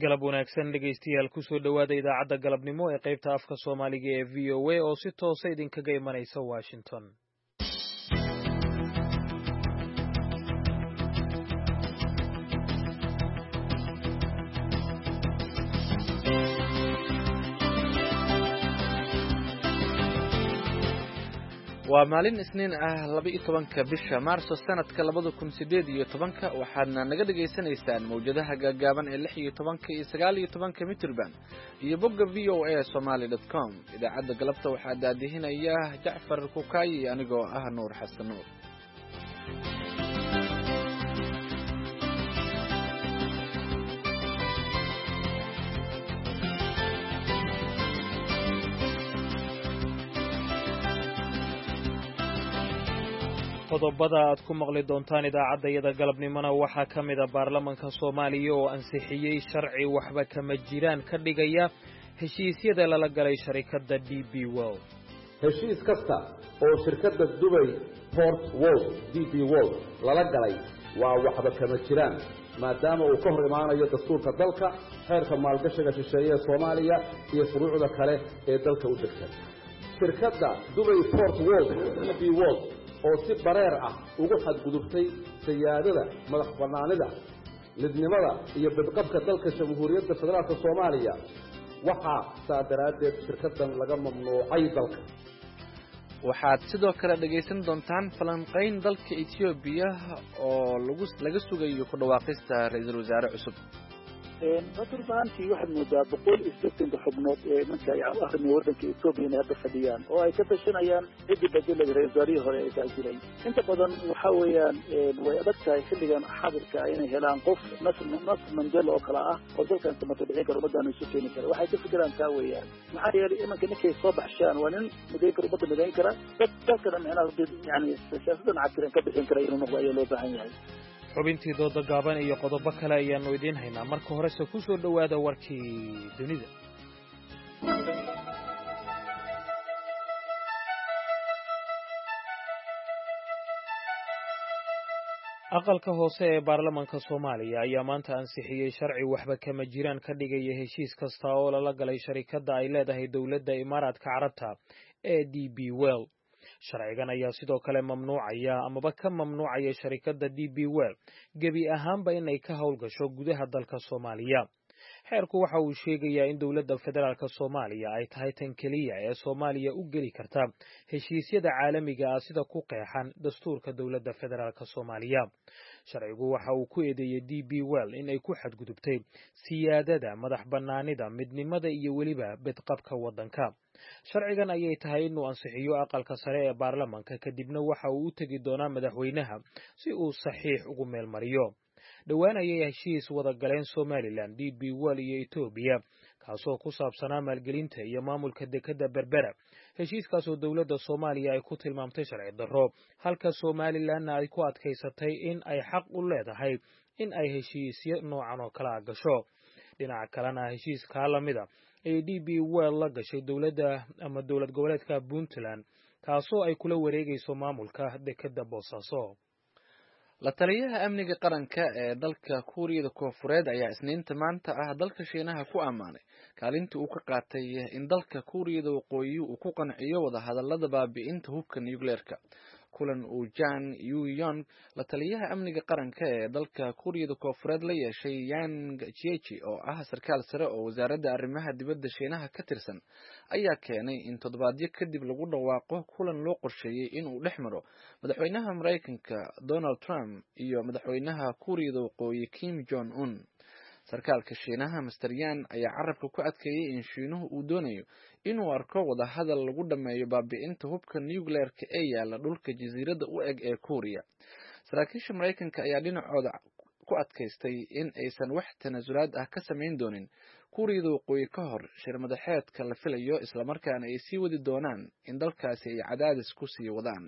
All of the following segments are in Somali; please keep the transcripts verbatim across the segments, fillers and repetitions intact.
galab wanaagsan dhegaystayaal ku soo dhowaada idaacadda galabnimo ee qaybta afka soomaaliga ee v o a oo si toosa idinkaga imanaysa washington. waa maalin isniin ah laba iyo tobanka bisha maarso sanadka labada kun sideed iyo tobanka waxaadna naga dhagaysanaysaan mawjadaha gaagaaban ee lix iyo tobanka iyo sagaal iyo tobanka mitirban iyo bogga v o a somali dot com. idaacadda galabta waxaa daadihinaya jacfar kukaayi anigoo ah nuur xasan nuur. qodobada aad ku maqli doontaan idaacaddayada galabnimona waxaa ka mid a baarlamanka soomaaliya oo ansixiyey sharci waxba kama jiraan ka dhigaya heshiisyada lala galay sharikadda d b world. heshiis kasta oo shirkadda dubay port world d b world lala galay waa waxba kama jiraan maadaama uu ka hor imaanayo dastuurka dalka, xeerka maalgashiga shisheeye ee soomaaliya iyo furuucda kale ee dalka u degsan. shirkadda dubay port world d b world oo si bareer ah ugu xadgudubtay siyaadada madax bannaanida midnimada iyo badqabka dalka jamhuuriyadda federaalka soomaaliya waxaa saa daraaddeed shirkaddan laga mamnuucay dalka. waxaad sidoo kale dhegaysan doontaan falanqayn dalka Ethiopia oo lagu laga sugayo ku dhawaaqista ra'iisul wasaare cusub. Hadda maantii waxaad moodaa boqol iyo siddeetan xubnood ee marka ay arrimaha waddanka Ethiopia inay hadda fadhiyaan oo ay ka tashanayaan cidda bedelada ra'iisul wasaarihii hore ee jiray. inta badan waxa weeyaan way adag tahay xilligan xadirka inay helaan qof Nelson Mandela oo kala ah oo dalkan samata bixin kara ummaddan isu keeni kara. waxay ka fikiraan taa weeyaan maxaa yeelay imanka ninkay soo baxshaan waa nin midayn kara ummadda midayn kara dad dalkana macnaha yani siyaasaddan cakiran ka bixin kara inuu noqdo ayaa loo baahan yahay. xubintii dooda gaaban iyo qodobo kale ayaanu idiin haynaa. marka horese ku soo dhowaada warkii dunida. aqalka hoose ee baarlamanka soomaaliya ayaa maanta ansixiyey sharci waxba kama jiraan ka dhigaya heshiis kasta oo lala galay sharikadda ay leedahay dowladda imaaraadka carabta ee d b world. sharcigan ayaa sidoo kale mamnuucaya amaba ka mamnuucaya sharikadda d b world gebi ahaanba inay ka howlgasho gudaha dalka Soomaaliya. xeerku waxa uu sheegayaa in dowladda federaalka Soomaaliya ay tahay tan keliya ee Soomaaliya u geli karta heshiisyada caalamiga ah sida ku qeexan dastuurka dowladda federaalka Soomaaliya. sharcigu waxa uu ku eedeeyay d b world in ay ku xadgudubtay siyaadada madax bannaanida midnimada iyo weliba badqabka waddanka. sharcigan ayay tahay inuu ansixiyo aqalka sare ee baarlamanka kadibna waxa uu u tegi doonaa madaxweynaha si uu saxiix ugu meelmariyo. dhowaan ayay heshiis wada galeen Somaliland, d b world iyo Ethiopia kaasoo ku saabsanaa maalgelinta iyo maamulka dekedda Berbera. heshiiskaasoo dowladda Soomaaliya ay ku tilmaamtay sharci darro halka Somalilandna ay ku adkaysatay in ay xaq u leedahay in ay heshiisyo noocan oo kala gasho. dhinaca kalena heshiiskaa lamida ay d b world la gashay dowladda ama dowlad goboleedka Puntland kaasoo ay kula wareegayso maamulka dekedda Boosaaso. la taliyaha amniga qaranka ee dalka Kuuriyada Koonfureed ayaa isniinta maanta ah dalka Shiinaha ku ammaanay kaalinta uu ka qaatay in dalka Kuuriyada Waqooyi uu ku qanciyo wada hadallada baabi'inta hubka nuclearka. kulan uu Jang Yu-yong la taliyaha amniga qaranka ee dalka Kuuriyada Koonfureed la yeeshay Yang Jiechi oo ah sarkaal sare oo wasaaradda arrimaha dibadda Shiinaha ka tirsan ayaa keenay in toddobaadyo kadib lagu dhawaaqo kulan loo qorsheeyay in uu dhex maro madaxweynaha Mareykanka Donald Trump iyo madaxweynaha Kuuriyada Waqooyi Kim Jong Un. sarkaalka Shiinaha Mister Yan ayaa carabka ku adkeeyay in Shiinuhu uu doonayo inuu arko wada hadal lagu dhameeyo baabi'inta hubka nuclearka ee yaala dhulka jasiiradda u eg ee Kuuriya. saraakiisha Mareykanka ayaa dhinacooda ku adkaystay in aysan wax tanasulaad ah ka samayn doonin Kuuriyada Waqooyi ka hor shir madaxeedka la filayo, isla markaana ay sii wadi doonaan in dalkaasi ay cadaadis ku sii wadaan.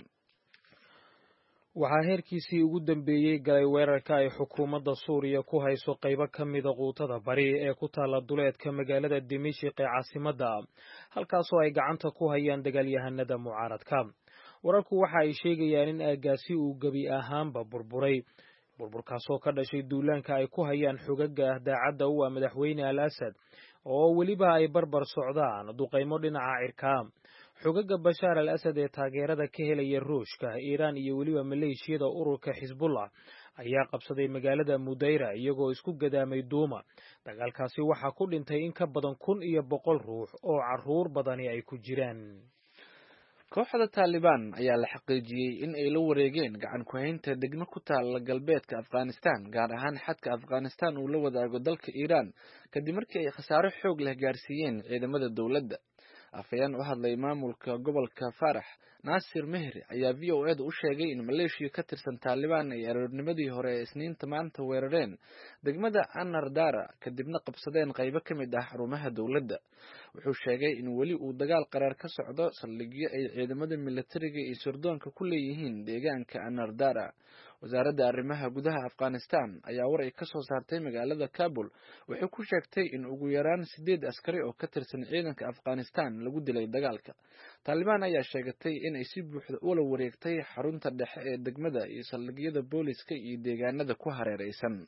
waxaa heerkiisii ugu dambeeyey galay weerarka ay xukuumadda Suuriya ku hayso qaybo ka mida quutada bari ee ku taala duleedka magaalada Dimashq ee caasimadda, halkaasoo ay gacanta ku hayaan dagaalyahanada mucaaradka. wararku waxa ay sheegayaan in aagaasi uu gebi ahaanba burburay burburkaasoo ka dhashay duulaanka ay ku hayaan xogaga daacadda u ah madaxweyne al asad oo weliba ay barbar socdaan duqaymo dhinaca cirkaa. xogaga bashaar al asad ee taageerada ka helaya ruushka, iiraan iyo weliba maleeshiyada ururka xisbullah ayaa qabsaday magaalada mudayra iyagoo isku gadaamay duuma. dagaalkaasi waxaa ku dhintay in ka badan kun iyo boqol ruux oo carruur badani ay ku jiraan. kooxda Taliban ayaa la xaqiijiyay in ay la wareegeen gacan ku haynta degmo ku taal galbeedka Afghanistan, gaar ahaan xadka Afghanistan uu la wadaago dalka Iiraan, kadib markii ay khasaaro xoog leh gaarsiiyeen ciidamada dowladda. afayeen u hadlay maamulka gobolka Farax, Nasir Mehri, ayaa V O A u sheegay in maleeshiya ka tirsan Taliban ay aroornimadii hore ee Isniinta maanta weerareen degmada Anar Dara kadibna qabsadeen qaybo ka mid ah xarumaha dowladda. wuxuu sheegay in weli uu dagaal qaraar ka socdo saldhigyo ay ciidamada militariga iyo sirdoonka ku leeyihiin deegaanka Anar Dara. wasaaradda arrimaha gudaha Afghanistan ayaa war ay ka soo saartay magaalada Kabul waxay ku sheegtay in ugu yaraan sideed askari oo ka tirsan ciidanka Afghanistan lagu dilay dagaalka. Taliban ayaa sheegatay in ay si buuxda ula wareegtay xarunta dhexe ee degmada iyo saldhigyada booliska iyo deegaanada ku hareeraysan.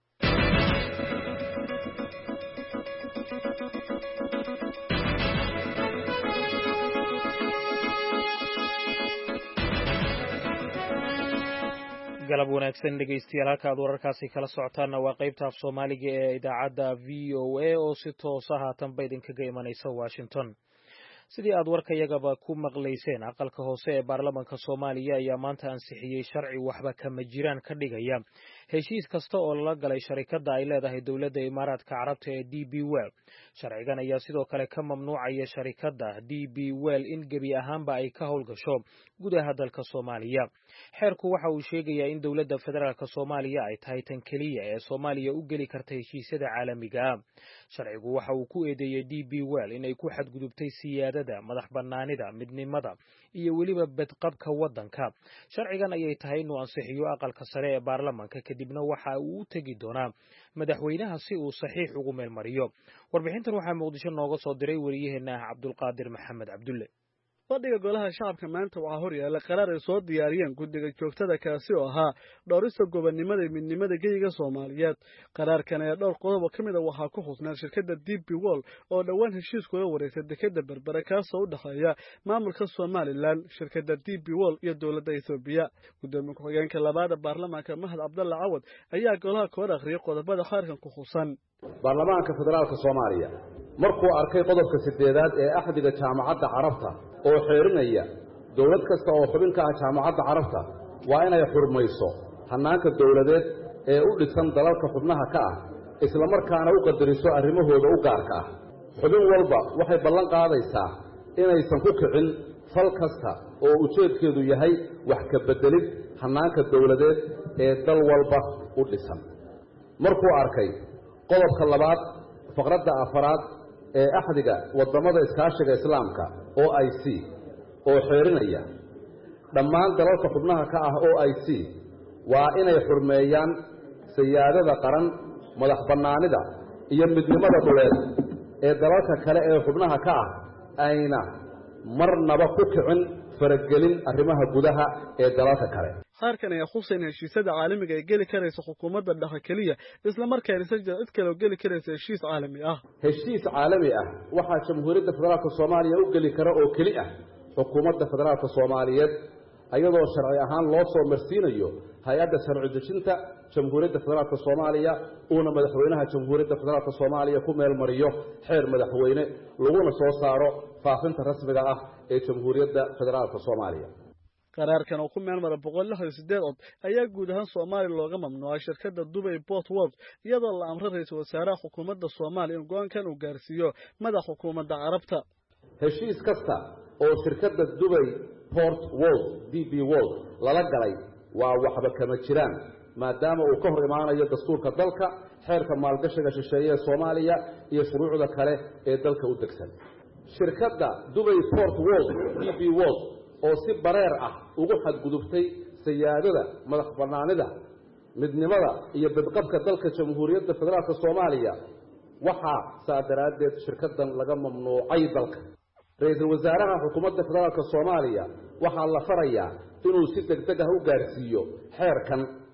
galab wanaagsan dhegaystayaal, halka aad wararkaasi kala socotaanna waa qaybta af Soomaaliga ee idaacadda V O A oo si toos ah haatan ba idinkaga imanaysa Washington. sidii aad warkayagaba ku maqlayseen, aqalka hoose ee baarlamaanka Soomaaliya ayaa maanta ansixiyey sharci waxba kama jiraan ka dhigaya heshiis kasta oo lala galay sharikadda ay leedahay dowladda Imaaraadka Carabta ee D B World. sharcigan ayaa sidoo kale ka mamnuucaya sharikadda D B World in gebi ahaanba ay ka howlgasho gudaha dalka Soomaaliya. xeerku waxa uu sheegayaa in dowladda federaalka Soomaaliya ay tahay tan keliya ee Soomaaliya u geli karta heshiisyada caalamiga ah. sharcigu waxa uu ku eedeeyay D B World inay ku xadgudubtay siyaadada, madax bannaanida, midnimada iyo weliba badqabka waddanka. sharcigan ayay tahay inuu ansixiyo aqalka sare ee baarlamaanka, kadibna waxa uu u tegi doonaa madaxweynaha si uu saxiix ugu meelmariyo. warbixintan waxaa Muqdisho nooga soo diray wariyaheena ah Cabdulqaadir Maxamed Cabdulle. fadhiga golaha shacabka maanta waxaa hor yaalla qaraar ay soo diyaariyeen guddiga joogtada kaasi oo ahaa dhowrista gobonnimada iyo midnimada geyiga Soomaaliyeed. qaraarkan ayaa dhowr qodob oo ka mid ah waxaa ku xusnaa shirkadda D B World oo dhowaan heshiis kula wareegtay dekedda Berbera kaasoo u dhexeeya maamulka Somaliland, shirkadda D B World iyo dowladda Itoobiya. gudoomiye ku-xigeenka labaada baarlamaanka Mahad Cabdalla Cawad ayaa golaha ka hor akhriyay qodobada qaarkan ku xusan. baarlamaanka federaalka Soomaaliya markuu arkay qodobka sideedaad ee axdiga jaamacadda Carabta oo xeerinaya dowlad kasta oo xubin ka ah jaamacadda Carabta waa inay xurmayso hanaanka dowladeed ee u dhisan dalalka xubnaha ka ah, isla markaana u qadariso arrimahooda u gaarka ah. xubin walba waxay ballan qaadaysaa inaysan ku kicin fal kasta oo ujeedkeedu yahay wax ka beddelid hanaanka dowladeed ee dal walba u dhisan. markuu arkay qodobka labaad faqradda afaraad ee axdiga wadamada iskaashiga islaamka O I C oo xeerinaya dhammaan dalalka xubnaha ka ah O I C waa inay xurmeeyaan siyaadada qaran, madax bannaanida iyo midnimada dhuleed ee dalalka kale ee xubnaha ka ah, ayna marnaba ku kicin faragelin arrimaha gudaha ee dalalka kale. qaarkan ayaa khuseen heshiisyada caalamiga ay geli karaysa xukuumadda dhexe keliya, isla markaana si cid kale oo geli karaysa heshiis caalami ah. heshiis caalami ah waxaa jamhuuriyadda federaalka Soomaaliya u geli kara oo keli ah xukuumadda federaalka Soomaaliyeed, ayadoo sharci ahaan loo soo marsiinayo hay'adda sharci dejinta jamhuuriyadda federaalka Soomaaliya uuna madaxweynaha jamhuuriyadda federaalka Soomaaliya ku meel mariyo xeer madaxweyne laguna soo saaro faafinta rasmiga ah ee jamhuuriyadda federaalka Soomaaliya. qaraarkan oo ku meel mara boqol lixdan iyo sideed cod ayaa guud ahaan Soomaaliya looga mamnuucay shirkadda Dubai Port World, iyadoo la amray ra'iisul wasaaraha xukuumadda Soomaaliya in go'aankan uu gaarsiiyo madaxa xukuumadda Carabta. heshiis kasta oo shirkadda Dubai Port World D B World lala galay waa waxba kama jiraan, maadaama uu ka hor imaanayo dastuurka dalka, xeerka maalgashiga shisheeye ee Soomaaliya iyo shuruucda kale ee dalka u degsan. shirkadda Dubai Port World D B World oo si bareer ah ugu xadgudubtay siyaadada, madax bannaanida, midnimada iyo badqabka dalka jamhuuriyadda federaalka Soomaaliya waxaa saadaradeed shirkaddan laga mamnuucay dalka. ra'iisul wasaaraha xukuumadda federaalka Soomaaliya waxaa la farayaa inuu si degdeg ah u gaarsiiyo xeerkan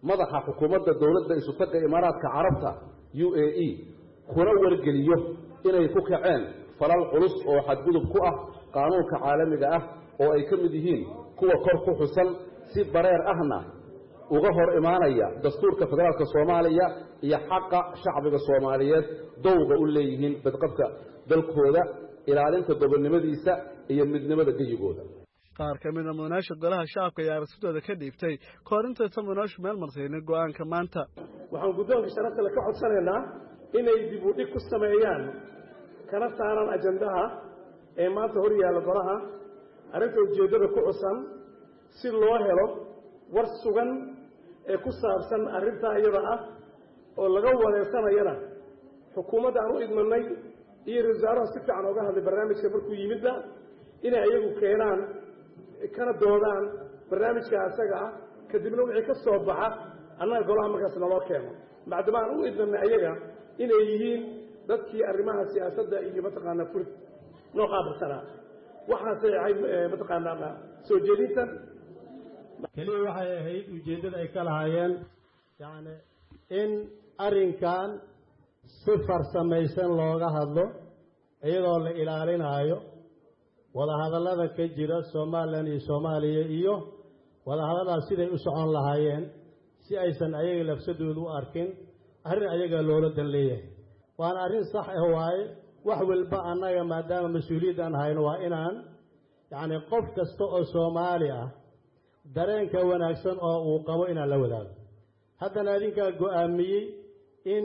madaxa xukuumadda dowladda isutaga imaaraadka carabta u a e kuna wargeliyo inay ku kaceen falal culus oo xadgudub ku ah qaanuunka caalamiga ah oo ay ka mid yihiin kuwa kor ku xusan si bareer ahna uga hor imaanaya dastuurka federaalka Soomaaliya iyo xaqa shacbiga Soomaaliyeed dowga u leeyihiin badqabka dalkooda ilaalinta gobonimadiisa iyo midnimada geyigooda qaar ka mid ah munaasha golaha shacabka ayaa aragtidooda ka dhiibtay koorinta munaasha meel martayna go'aanka maanta waxaan guddoonka sharafta ka codsanaynaa inay dib u dhig ku sameeyaan kana saaraan ajandaha ee maanta hor yaalla golaha arrinta ujeeddada ku cusan si loo helo war sugan ee ku saabsan arrintaa iyada ah oo laga wareersanayana xukuumadda aan u idmanay iyo wasaaraha si fiican uga hadlay barnaamijka markuu yimidba inay ayagu keenaan kana doodaan barnaamijka asaga ah kadibna wixii ka soo baxa annaga golaha markaas naloo keeno maadaama aan u idmanay ayaga inay yihiin dadkii arrimaha siyaasadda iyo mataqaanaa furid noo qaabilsanaa waxaasay ahayd mataqaanaa soo jeedintan keliya waxay ahayd ujeeddada ay ka lahaayeen yacni in arrinkan si farsamaysan looga hadlo iyadoo la ilaalinaayo wadahadallada ka jira somalilan iyo soomaaliya iyo wadahadalladaas siday u socon lahaayeen si aysan ayaga lafsadooda u arkin arrin ayaga loola dan leeyahay waana arrin sax ah waaye wax walba annaga maadaama mas-uuliyaddan hayno waa inaan yacni qof kasta oo soomaali ah dareenka wanaagsan oo uu qabo inaan la wadaago haddana adinkaa go'aamiyey in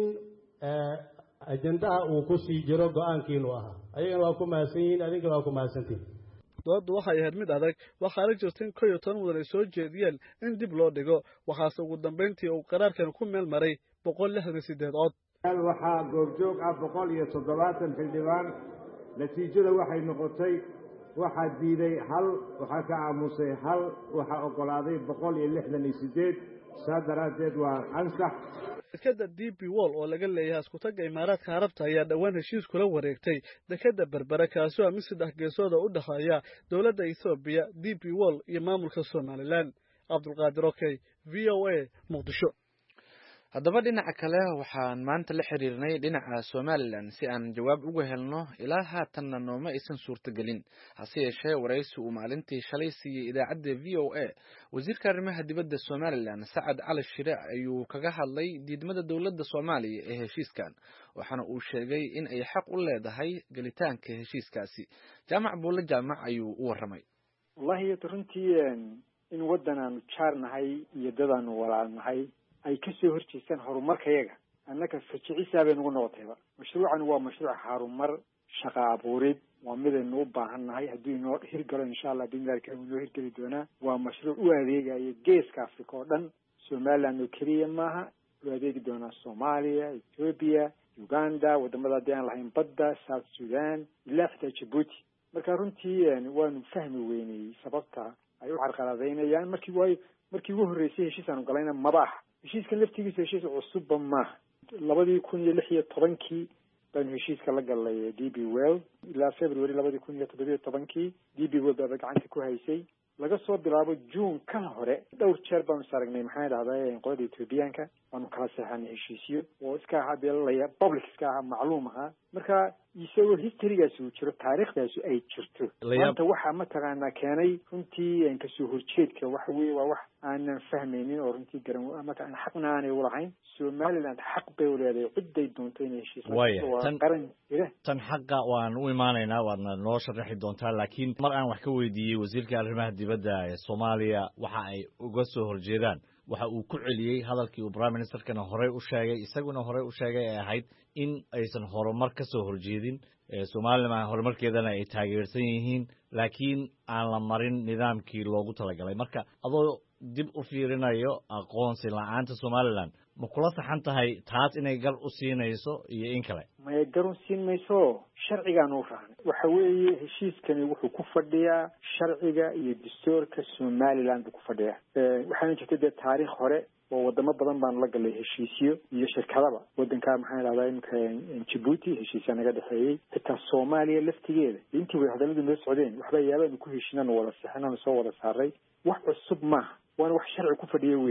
ajandaha uu ku sii jiro go'aankiinu ahaa ayagana waa ku mahadsan yihiin adinkana waa ku mahadsantihin dooddu waxay ahayd mid adag waxaana jirta in kow iyo toban mudan ay soo jeediyeen in dib loo dhigo waxaase ugu dambayntii uu qaraarkan ku meel maray boqol lixdan iyo siddeed cod waxaa goobjoog ah boqol iyo toddobaatan xildhibaan natiijada waxay noqotay waxaa diiday hal waxaa ka aamusay hal waxaa oggolaaday boqol iyo lixdan iyo siddeed saa daraaddeed waa ansax dekadda d b wall oo laga leeyahay iskutaga imaaraadka carabta ayaa dhowaan heshiis kula wareegtay dekadda berbera kaasi oo mid saddex geesooda u dhexeeya dowladda ethoobiya d b wall iyo maamulka somalilan cabdulqaadir okey v o a muqdisho haddaba dhinaca kale waxaan maanta la xiriirnay dhinaca somalilan si aan jawaab uga helno ilaa haatanna nooma aysan suurtagelin hase yeeshee waraysi uu maalintii shalay siiyey idaacadda v o a wasiirka arrimaha dibadda somalilan sacad cali shire ayuu kaga hadlay diidmada dowladda soomaaliya ee heshiiskan waxaana uu sheegay in ay xaq u leedahay gelitaanka heshiiskaasi jaamac buulle jaamac ayuu u warramay wallahi runtii in waddan aanu jaarnahay iyo dadaanu walaalnahay ay ka soo horjeestaan horumarkayaga annaka fajicisaa bay nagu noqotayba mashruucan waa mashruuc harumar shaqa abuurid waa midaynu u baahannahay hadduu inoo hirgalo insha allah biidnillahi karim inoo hirgeli doonaa waa mashruuc u adeegaya geeska africa oo dhan somaliland oo keliya maaha u adeegi doonaa soomaaliya ethoobia uganda waddamada haddii aan lahayn badda south sudan ilaa xitaa jabuuti marka runtii waanu fahmi weynayey sababta ay u carqaladaynayaan markii waayo markii ugu horreysay heshiis aanu galayna maba aha heshiiskan laftigiisa heshiis cusubba maaha labadii kun iyo lix iyo tobankii baanu heshiiska la galnay d b well ilaa february labadii kun iyo toddobiyo tobankii d b well baaba gacanta ku haysay laga soo bilaabo june ka hore dhowr jeer baanu saragnay maxaa dhahdaa qolada ethoobiyaanka waanu kala seexanay heshiisyo oo iska ahaa beelalaya public iska ahaa macluum ahaa marka isagoo historygaasi uu jiro taariikhdaasi ay jirto maanta waxaa mataqaanaa keenay runtii kasoo horjeedka waxa weye waa wax aanan fahmaynin oo runtii garan mataqaana xaqna aanay ulahayn somaliland xaq bay u leedahay cidday doonto inay heshiisaan qaran jira tan xaqa waan u imaanaynaa waadna noo sharaxi doontaa laakiin mar aan wax ka weydiiyey wasiirka arrimaha dibadda ee soomaaliya waxa ay uga soo horjeedaan waxa uu ku celiyey hadalkii uu prime ministerkana horey u sheegay isaguna horey u sheegay ee ahayd in aysan horumar ka soo horjeedin somalilan horumarkeedana ay taageersan yihiin laakiin aan la marin nidaamkii loogu talagalay marka adoo dib u fiirinayo aqoonsi la-aanta somalilan ma kula saxan tahay taas inay gar u siinayso iyo in kale maya gar u siin mayso sharcigaanu raacnay waxa weeye heshiiskani wuxuu ku fadhiyaa sharciga iyo dastuurka somaliland buu ku fadhiyaa waxaana jirta dee taariikh hore oo wadamo badan baanu la galay heshiisyo iyo shirkadaba waddankaa maxaa dhahdaa imika jabuuti heshiisya naga dhexeeyey xitaa soomaaliya laftigeeda intii way hadalladu noo socdeen waxba yaabaanu ku heshiinanu wada sixinanu soo wada saaray wax cusub maaha waana wax sharci ku fadhiya weeye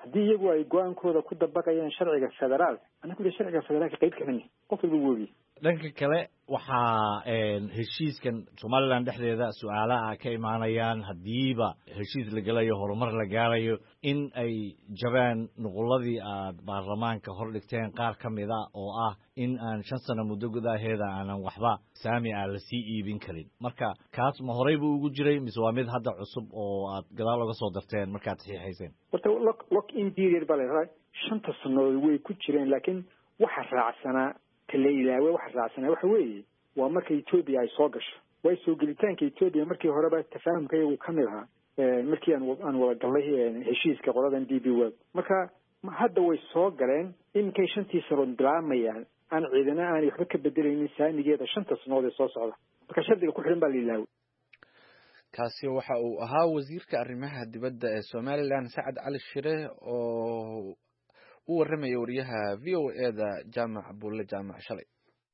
haddii iyagu ay go-aankooda ku dabaqayaan sharciga federaal anagu de sharciga federaalka qayb kamid qof walba woogi dhanka kale waxaa heshiiskan somaliland dhexdeeda su-aalaha ka imaanayaan haddiiba heshiis la gelayo horumar la gaarayo in ay jabaan nuquladii aad baarlamaanka hor dhigteen qaar ka mid a oo ah in aan shan sano muddo gudaheeda aanan waxba saami ah lasii iibin karin marka kaas ma horey buu ugu jiray mise waa mid hadda cusub oo aad gadaal oga soo darteen markaad saxiixayseen horta lock lock in period baa la raay shanta sanood way ku jireen laakiin waxa raacsanaa kala ilaawe waxa raacsanaa waxa weeye waa marka Ethiopia ay soo gasho way soo gelitaanka Ethiopia markii horeba tafaahumka iyagu ka mid ahaa markii aan aan wada galay heshiiska qoladan D B World marka hadda way soo galeen in kay shantii sano bilaamayaan aan ciidana aan waxba ka bedelaynin saamigeeda shanta sanood ee soo socda marka shardiga ku xiran baa la ilaawe kaasi waxa uu ahaa wasiirka arrimaha dibadda ee Somaliland Saad Ali Shire oo u warramaya wariyaha V O A da Jaamac Bulle Jaamac Shalay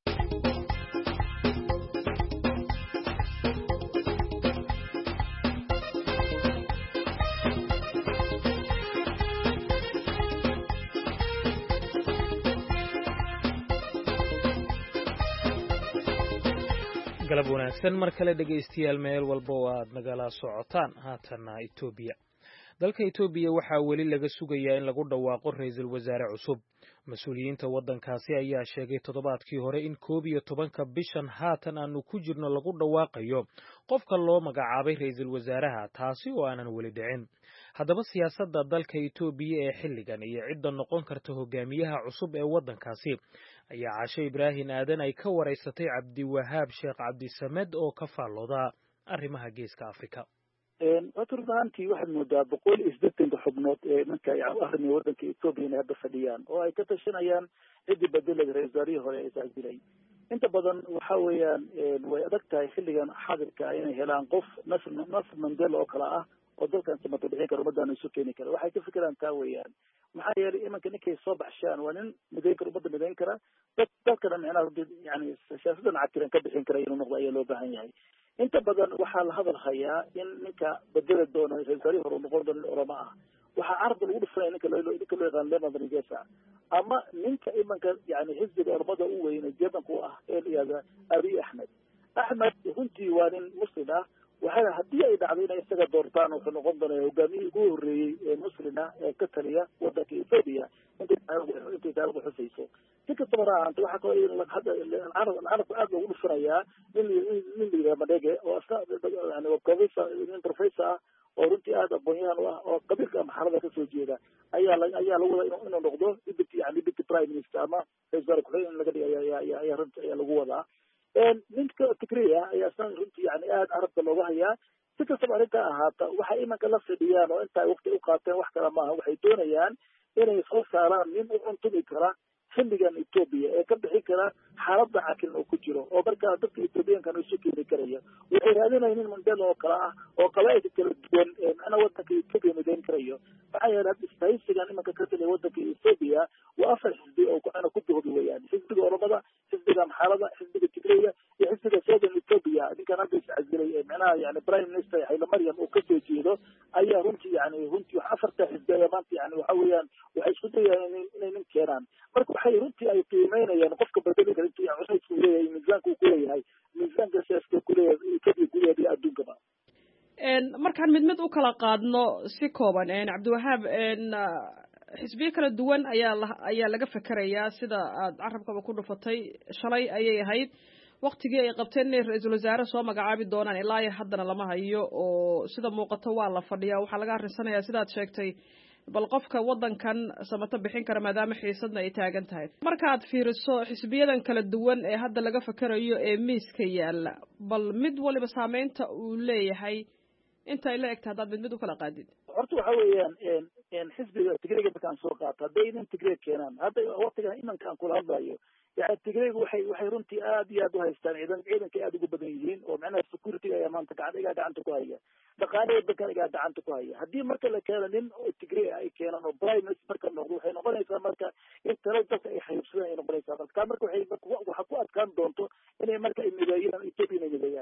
galab wanaagsan mar kale dhegaystayaal meel walba oo aad nagala socotaan haatana Itoobiya dalka Itoobiya waxaa weli laga sugayaa in lagu dhawaaqo ra'iisul wasaare cusub mas'uuliyiinta waddankaasi ayaa sheegay toddobaadkii hore in koob iyo tobanka bishan haatan aanu ku jirno lagu dhawaaqayo qofka loo magacaabay ra'iisul wasaaraha taasi oo aanan weli dhicin haddaba siyaasadda dalka Itoobiya ee xilligan iyo cidda noqon karta hogaamiyaha cusub ee waddankaasi ayaa Caashe Ibraahin Aadan ay ka wareysatay Cabdiwahaab Sheekh Cabdisamed oo ka faallooda arrimaha geeska Afrika runtii waxaad moodaa boqol iyo siddeetanka xubnood ee marka arrimaha waddanka Ethiopia inay hadda fadhiyaan oo ay ka tashanayaan ciddii bedelada ra'iisul wasaarihii hore ee iscasiray inta badan waxa weeyaan way adag tahay xilligan xaadirka inay helaan qof Nelson Mandela oo kale ah oo dalkan samata bixin kara ummaddan isu keeni kara waxay ka fikiraan taa weeyaan maxaa yeelay imanka ninkay soo baxshaan waa nin midayn kara ummadda midayn kara dad dadkana micnaha yani siyaasaddan cakiran ka bixin kara inuu noqdo ayaa loo baahan yahay inta badan waxaa la hadal hayaa in ninka bedeli doona ra'iisul wasaarihii hore noqon doona Oromo ah waxaa carabka lagu dhifanaya ninka loo ninka loo yaqaan Leonard Nigesa ama ninka imanka yani xisbiga Oromada u weyne jeedanku ah ee iyada Abiy Ahmed Ahmed runtii waa nin muslim ah waxaa haddii ay dhacdo inay isaga doortaan wuxuu noqon doonaa hogaamiyihii ugu horreeyey ee muslima ee ka taliya waddanka Ethiopia intay taariikhdu xusayso si kastaba ha ahaatee waxaa kaloo hadda carabka aad loogu dhufanayaa nin nin la yidhaha Madege oo asna yani professor nin professor ah oo runtii aad aqoon-yahan u ah oo qabiilka amxaarada ka soo jeeda ayaa la ayaa lagu wadaa inuu inuu noqdo deputy yani deputy prime minister ama ra'iisul wasaare ku-xigeen in laga dhigo ayaa ayaa ayaa runtii ayaa lagu wadaa ninka Tigray ah ayaa san runtii yani aad carabka looga hayaa si kastaba arrinta ahaata waxay imanka la fadhiyaan oo inta ay waqti u qaateen wax kale maaha waxay doonayaan inay soo saaraan nin u cuntumi kara xilligan Ethiopia ee ka bixi kara xaaladda cakiran oo ku jiro oo markaa dadka Ethiopiankan isu keeni karaya waxay raadinayaan nin Mandela oo kale ah oo qabaa'ilka kala duwan ee macna waddanka Ethiopia midayn karayo maxaa yeelay isbahaysigan imanka ka taliya waddanka Ethiopia waa afar xisbi oo ana ku duubi weeyaan xisbiga Oromada xisbiga amxaarada xisbiga Tigreega iyo xisbiga Southern Ethiopia ninkan hadda iscazilay ee macnaha yani prime minister Haile Mariam oo ka soo jeedo ayaa runtii yani runtii wax afarta xisbi ayaa maanta yani waxa weeyaan waxay isku dayayaan inay nin keenaan marka waxay runtii ay qiimeynayaan qofka bedeli kara intuu yani culays ku leeyahay miisaanka uu ku leeyahay miisaanka siyaasada ku leeyahay Ethiopia gudaheeda iyo adduunkaba markaan mid mid u kala qaadno si kooban Cabdiwahaab xisbiyo kala duwan ayaa ayaa laga fakarayaa sida aad carabkaba ku dhufatay shalay ayay ahayd waqtigii ay qabteen inay ra'iisul wasaare soo magacaabi doonaan ilaa iyo haddana lama hayo oo sida muuqato waa la fadhiyaa waxaa laga arrisanayaa sidaad sheegtay bal qofka waddankan samato bixin kara maadaama xiisadna ay taagan tahay markaad fiiriso xisbiyadan kala duwan ee hadda laga fakarayo ee miiska yaalla bal mid waliba saameynta uu leeyahay inta ay la egta haddaad mid mid u kala qaadid horta waxa weeyaan xisbiga Tigreega markaan soo qaato hadday nin Tigreeg keenaan hadda waqtigan imankaan kula hadlayo yani Tigreega waxay waxay runtii aad iyo aad u haystaan ciidan ciidanka aad ugu badan yihiin oo macnaha security ayaa maanta gacanta igaa gacanta ku haya dhaqaale waddankan igaa gacanta ku haya haddii marka la keeno nin oo Tigreeg ay keenaan oo prime minister marka noqdo waxay noqonaysaa marka in talo dadka ay xayibsadaan ay noqonaysaa marka marka waxay waxa ku adkaan doonto inay marka ay mideeyaan Ethiopia inay mideeyaan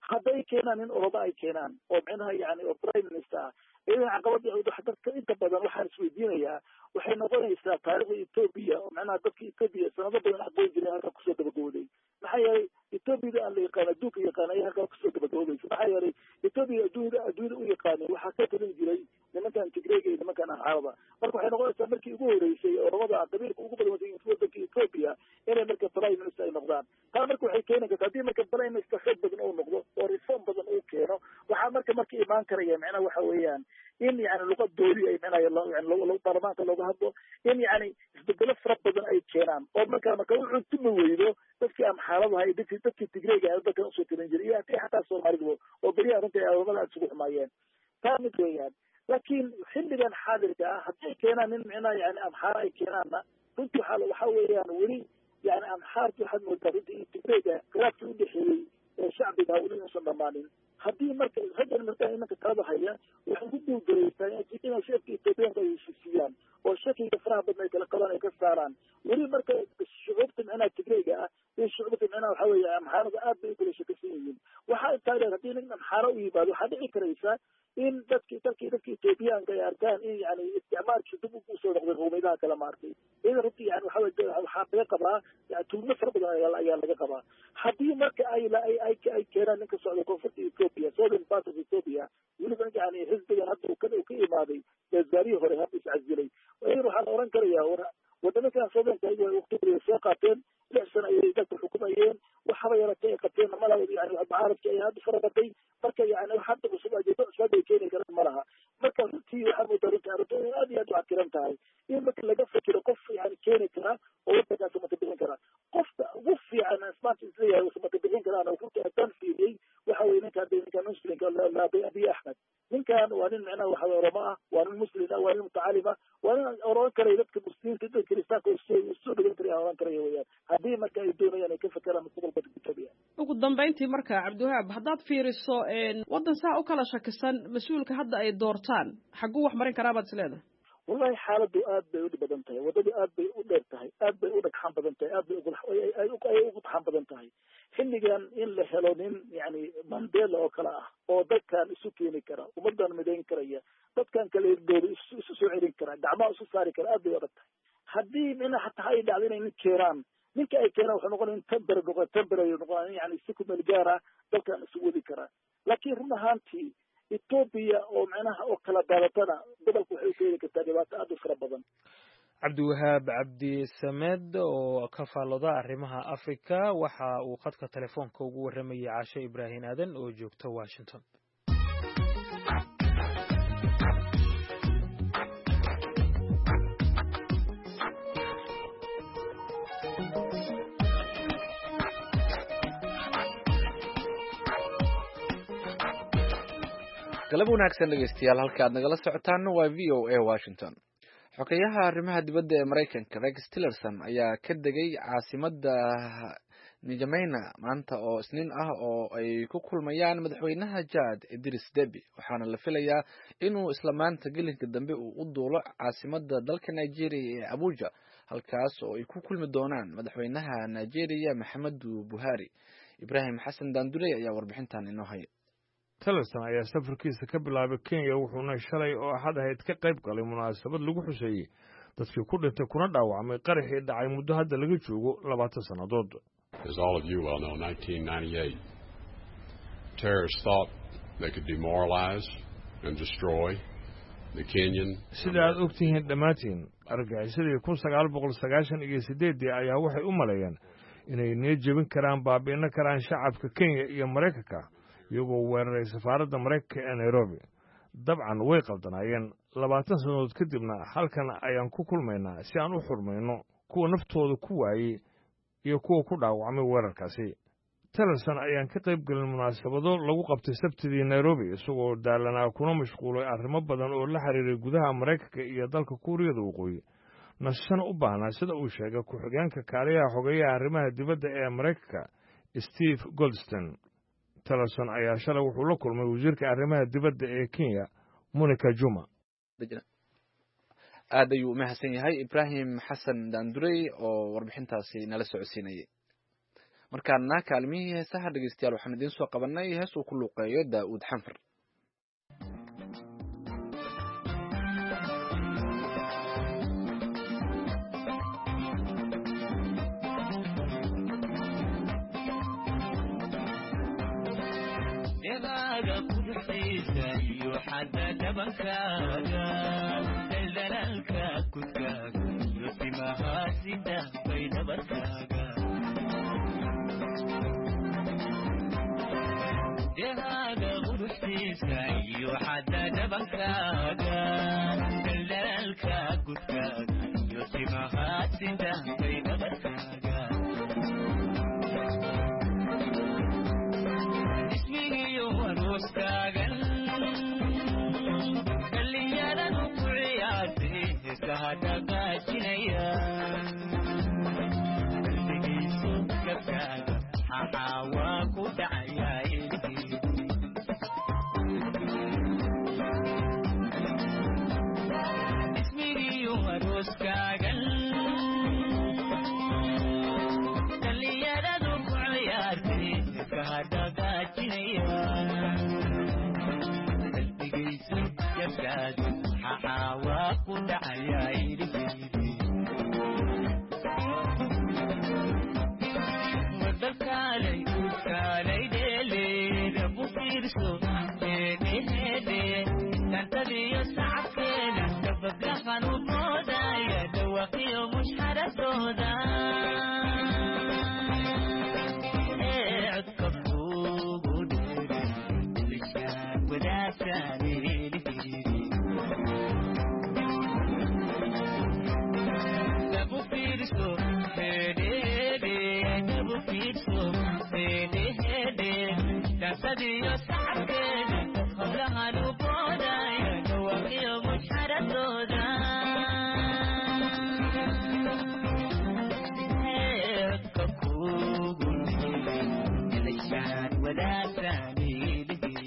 hadday keenaan in oroba ay keenaan oo micnaha yani oo prime minister ah iyadan caqabada dadka inta badan waxaan isweydiinayaa waxay noqonaysaa taariikhda etoobiya oo macnaha dadka etoobiya sanado badan aqoon jiray halkaa kusoo dabagooday maxaa yeelay etoobiyada aan la yaqaan adduunka yaqaan ayaa halkaa kusoo dabagoobaysa maxaa yeelay etoobiya adduunyada adduunyada u yaqaanay waxaa ka talin jiray nimankan tigreega iyo nimankan axaabada marka waxay noqonaysaa markii ugu horeysay oromada qabiilka ugu badan wadanka etoobiya inay marka prime minister ay noqdaan taa marka waxay keeni kartaa haddii marka prime minister xoog badan uu noqdo oo reform badan uu keeno waxaa marka marka imaan karaya macnaha waxa weeyaan in yani luqadoodii ay macnaha baarlamaanka looga hadlo in yani isbedelo fara badan ay keenaan oo markaa marka u cuntuma weydo dadkii amxaalada ahay dadkii dadkii tigreega ah dalkan usoo talin jiray iyo haddii xataa soomaalidu oo beriyaha runta ay oromada aad isugu xumaayeen taa mid weeyaan laakiin xilligan xaadirka ah hadday keenaan in micnaha yani amxaara ay keenaanna runtii waxaa waxa weeyaan weli yani amxaarta waxaad moodaa runtii iyo tigreega khilaafkii udhexeeyey ee shacbiga weli uusan dhamaanin haddii marka raggan markaa imanka talada haya waxay ku guuldareysaa inay shacabka etoobiyaanka ay heshiisiyaan oo shakiga faraha badan ay kala qabaan ay ka saaraan weli marka shucuubta micnaha tigreega ah iyo shucuubta micnaha waxa weeye amxaarada aad bay u kala shakisan yihiin waxaa intaa dheer haddii nin amxaaro u yimaado waxaa dhici karaysa in dadki dadki dadka etoobiyaanka ay arkaan in yani isticmaalkii dib usoo noqday qowmiyadaha kale maartay iyada runtii yani waxa weye waxaa laga qabaa yani tulmo fara badan ayaa laga qabaa haddii marka ay ay ay ay keenaan ninka socda koonfurta ethiopia southern part of ethiopia weliba yani xisbigan hadda uu ka uu ka imaaday wasaarihii hore hadda iscasilay iyadan waxaa la oran karayaa war wadamakan southernka waqtigooda soo qaateen lix sano ayay dalka xukumayeen waxaba yaratay ay qabteen malaha yani mucaaradkii ay hadda fara batay marka yani hadda cusub ajeedo cusub ay keeni karaan malaha marka runtii waxaa moodaa runtii arrintu inay aad iyo aad u cakiran tahay in marka laga fikiro qof yani keeni kara oo wadankaas mata bixin kara qofka ugu fiican maanta isleeyahay mata bixin karaan oo runtii haddaan fiiriyey waxa weye ninka hadda ninka muslimka abiy axmed ninkan waa nin micnaha waxa weye oromo ah waa nin muslim ah waa nin mutacaalim ah waa nin oran karaya dadka muslimiinta dadka kiristaanka soo dhagan karaya oran karaya weyaan haddii marka ay doonayaan ay ka fekeraan mustaqbalka etoobiya ugu dambayntii marka cabdiwahaab haddaad fiiriso waddan saa u kala shakisan mas-uulka hadda ay doortaan xagguu wax marin karaa baad is leedahay wallahi xaaladu aad bay u badan tahay waddadu aad bay u dheer tahay aad bay u dhagxan badan tahay aad bay ay ugu taxan badan tahay xilligan in la helo nin yani mandela oo kale ah oo dadkan isu keeni kara ummadan midayn karaya dadkan kale irdooda isu soo celin kara gacmaha isu saari kara aad bay u adag tahay haddii mina hataa ay dhacdo inay nin keenaan ninka ay keenaan wuxuu noqonaya in tember noqon temporary noqon yani si ku meel gaara dalkan isu wadi karaa laakiin run ahaantii etoobiya oo macnaha oo kala daadatana gobolka waxay u keeni kartaa dhibaato aad u fara badan cabdiwahaab cabdi samed oo ka faallooda arrimaha africa waxa uu khadka telefoonka ugu warramayay caashe ibraahim aadan oo joogta washington galab wanaagsan dhegeystayaal halka aad nagala socotaana waa v o a washington xogeyaha arrimaha dibadda ee maraykanka rex tillerson ayaa ka degay caasimadda njamena maanta oo isniin ah oo ay ku kulmayaan madaxweynaha jad idris debi waxaana la filayaa inuu isla maanta gelinka dambe uu u duulo caasimadda dalka nigeria ee abuja halkaas oo ay ku kulmi doonaan madaxweynaha nigeria maxamedu buhari ibraahim xasan daanduley ayaa warbixintan inoo haya tillerson ayaa safarkiisa ka bilaabay kenya wuxuuna shalay oo axad ahayd ka qayb galay munaasabad lagu xuseeyey dadkii ku dhintay kuna dhaawacmay qaraxii dhacay muddo hadda laga joogo labaatan sannadood As all of you well know, nineteen ninety-eight, terrorists thought they could demoralize and destroy the Kenyan. Sida aad ogtihiin dhammaantiin argagixisadii kun sagaal boqol sagaashan iyo sideedii ayaa waxay u maleeyeen inay niyad jebin karaan baabi'in karaan shacabka Kenya iyo Mareykanka iyagoo weeraray safaaradda Mareykanka ee Nairobi. dabcan way qaldanaayeen labaatan sannadood kadibna halkan ayaan ku kulmaynaa si aan u xurmayno kuwa naftooda ku waayey iyo kuwa ku dhaawacmay weerarkaasi. Tillerson ayaan ka qayb galin munaasabado lagu qabtay Sabtidii Nairobi isagoo daalanaa kuna mashquulay arrimo badan oo la xiriiray gudaha Mareykanka iyo dalka Kuuriyada Waqooyi. Nasashana u baahnaa sida uu sheegay ku-xigeenka kaaliyaha xogeyaha arrimaha dibadda ee Mareykanka Steve Goldstein. Tillerson ayaa shalay wuxuu la kulmay wasiirka arrimaha dibadda ee Kenya Monica Juma. aad ayuu u mahadsan yahay Ibrahim Xasan Daandurey oo warbixintaasi nala socodsiinayay. markaana kaalmihii heesaha dhegeystayaal waxaan idiin soo qabanay hees uu ku luuqeeyo daa'uud xanfar. حتى دبكاغا دلدلالك كتكاغا يسمها سيدا بين بركاغا دهاغا غرفتيسا حتى دبكاغا دلدلالك كتكاغا يسمها سيدا بين بركاغا اسمي وروسكاغا هذا باجنيا البيسو كبكاغا حاواكو دعيا اسمي وروسكاغا اللي يردوك عياتي هذا باجنيا البيسو كبكاغا حاواكو دعيا كالي كالي ديلي ربو فيرسو هيدي هيدي تنتبي يسعكينا تبقى خانو فودا يدوقي ومش حرسودا اعد كفوق وديري لشان ودا ساني لفيدي ربو فيرسو هيدي Fitso, hede hede, dasadi yo sakene, khamla hanu boda ya, dawaki yo musharadoda. Hey, kakugun, elishan wadatani lihiri.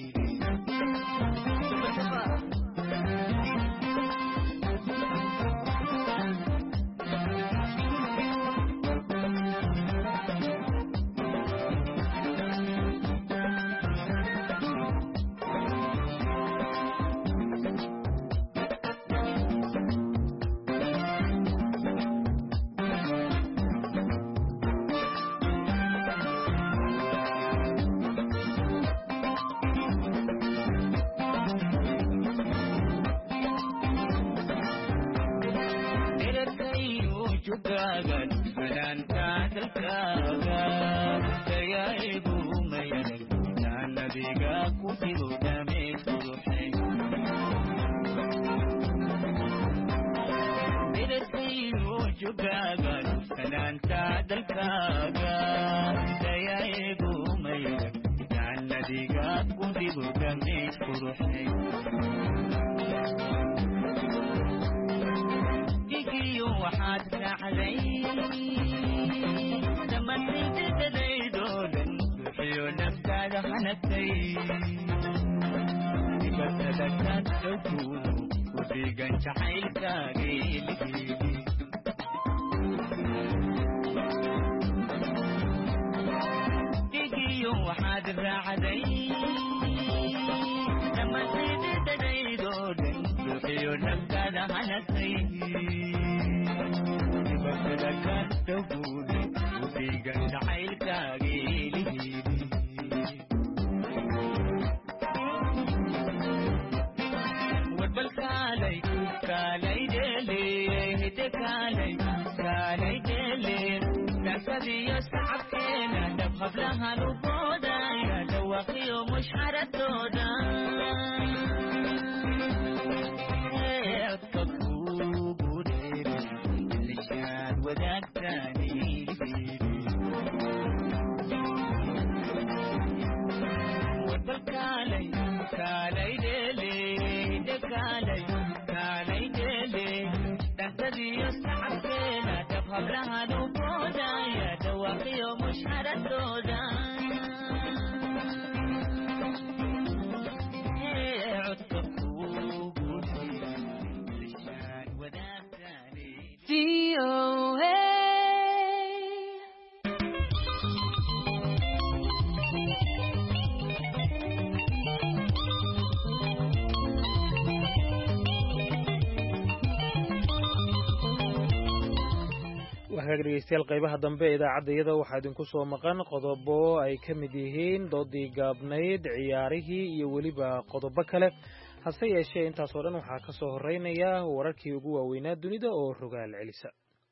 waxaa dhegeystayaal qaybaha dambe ee idaacadayada waxaa idinku soo maqan qodobo ay ka mid yihiin doodii gaabnayd ciyaarihii iyo weliba qodobo kale hase yeeshee intaasoo dhan waxaa ka soo horeynaya wararkii ugu waaweynaa dunida oo rogaal celisa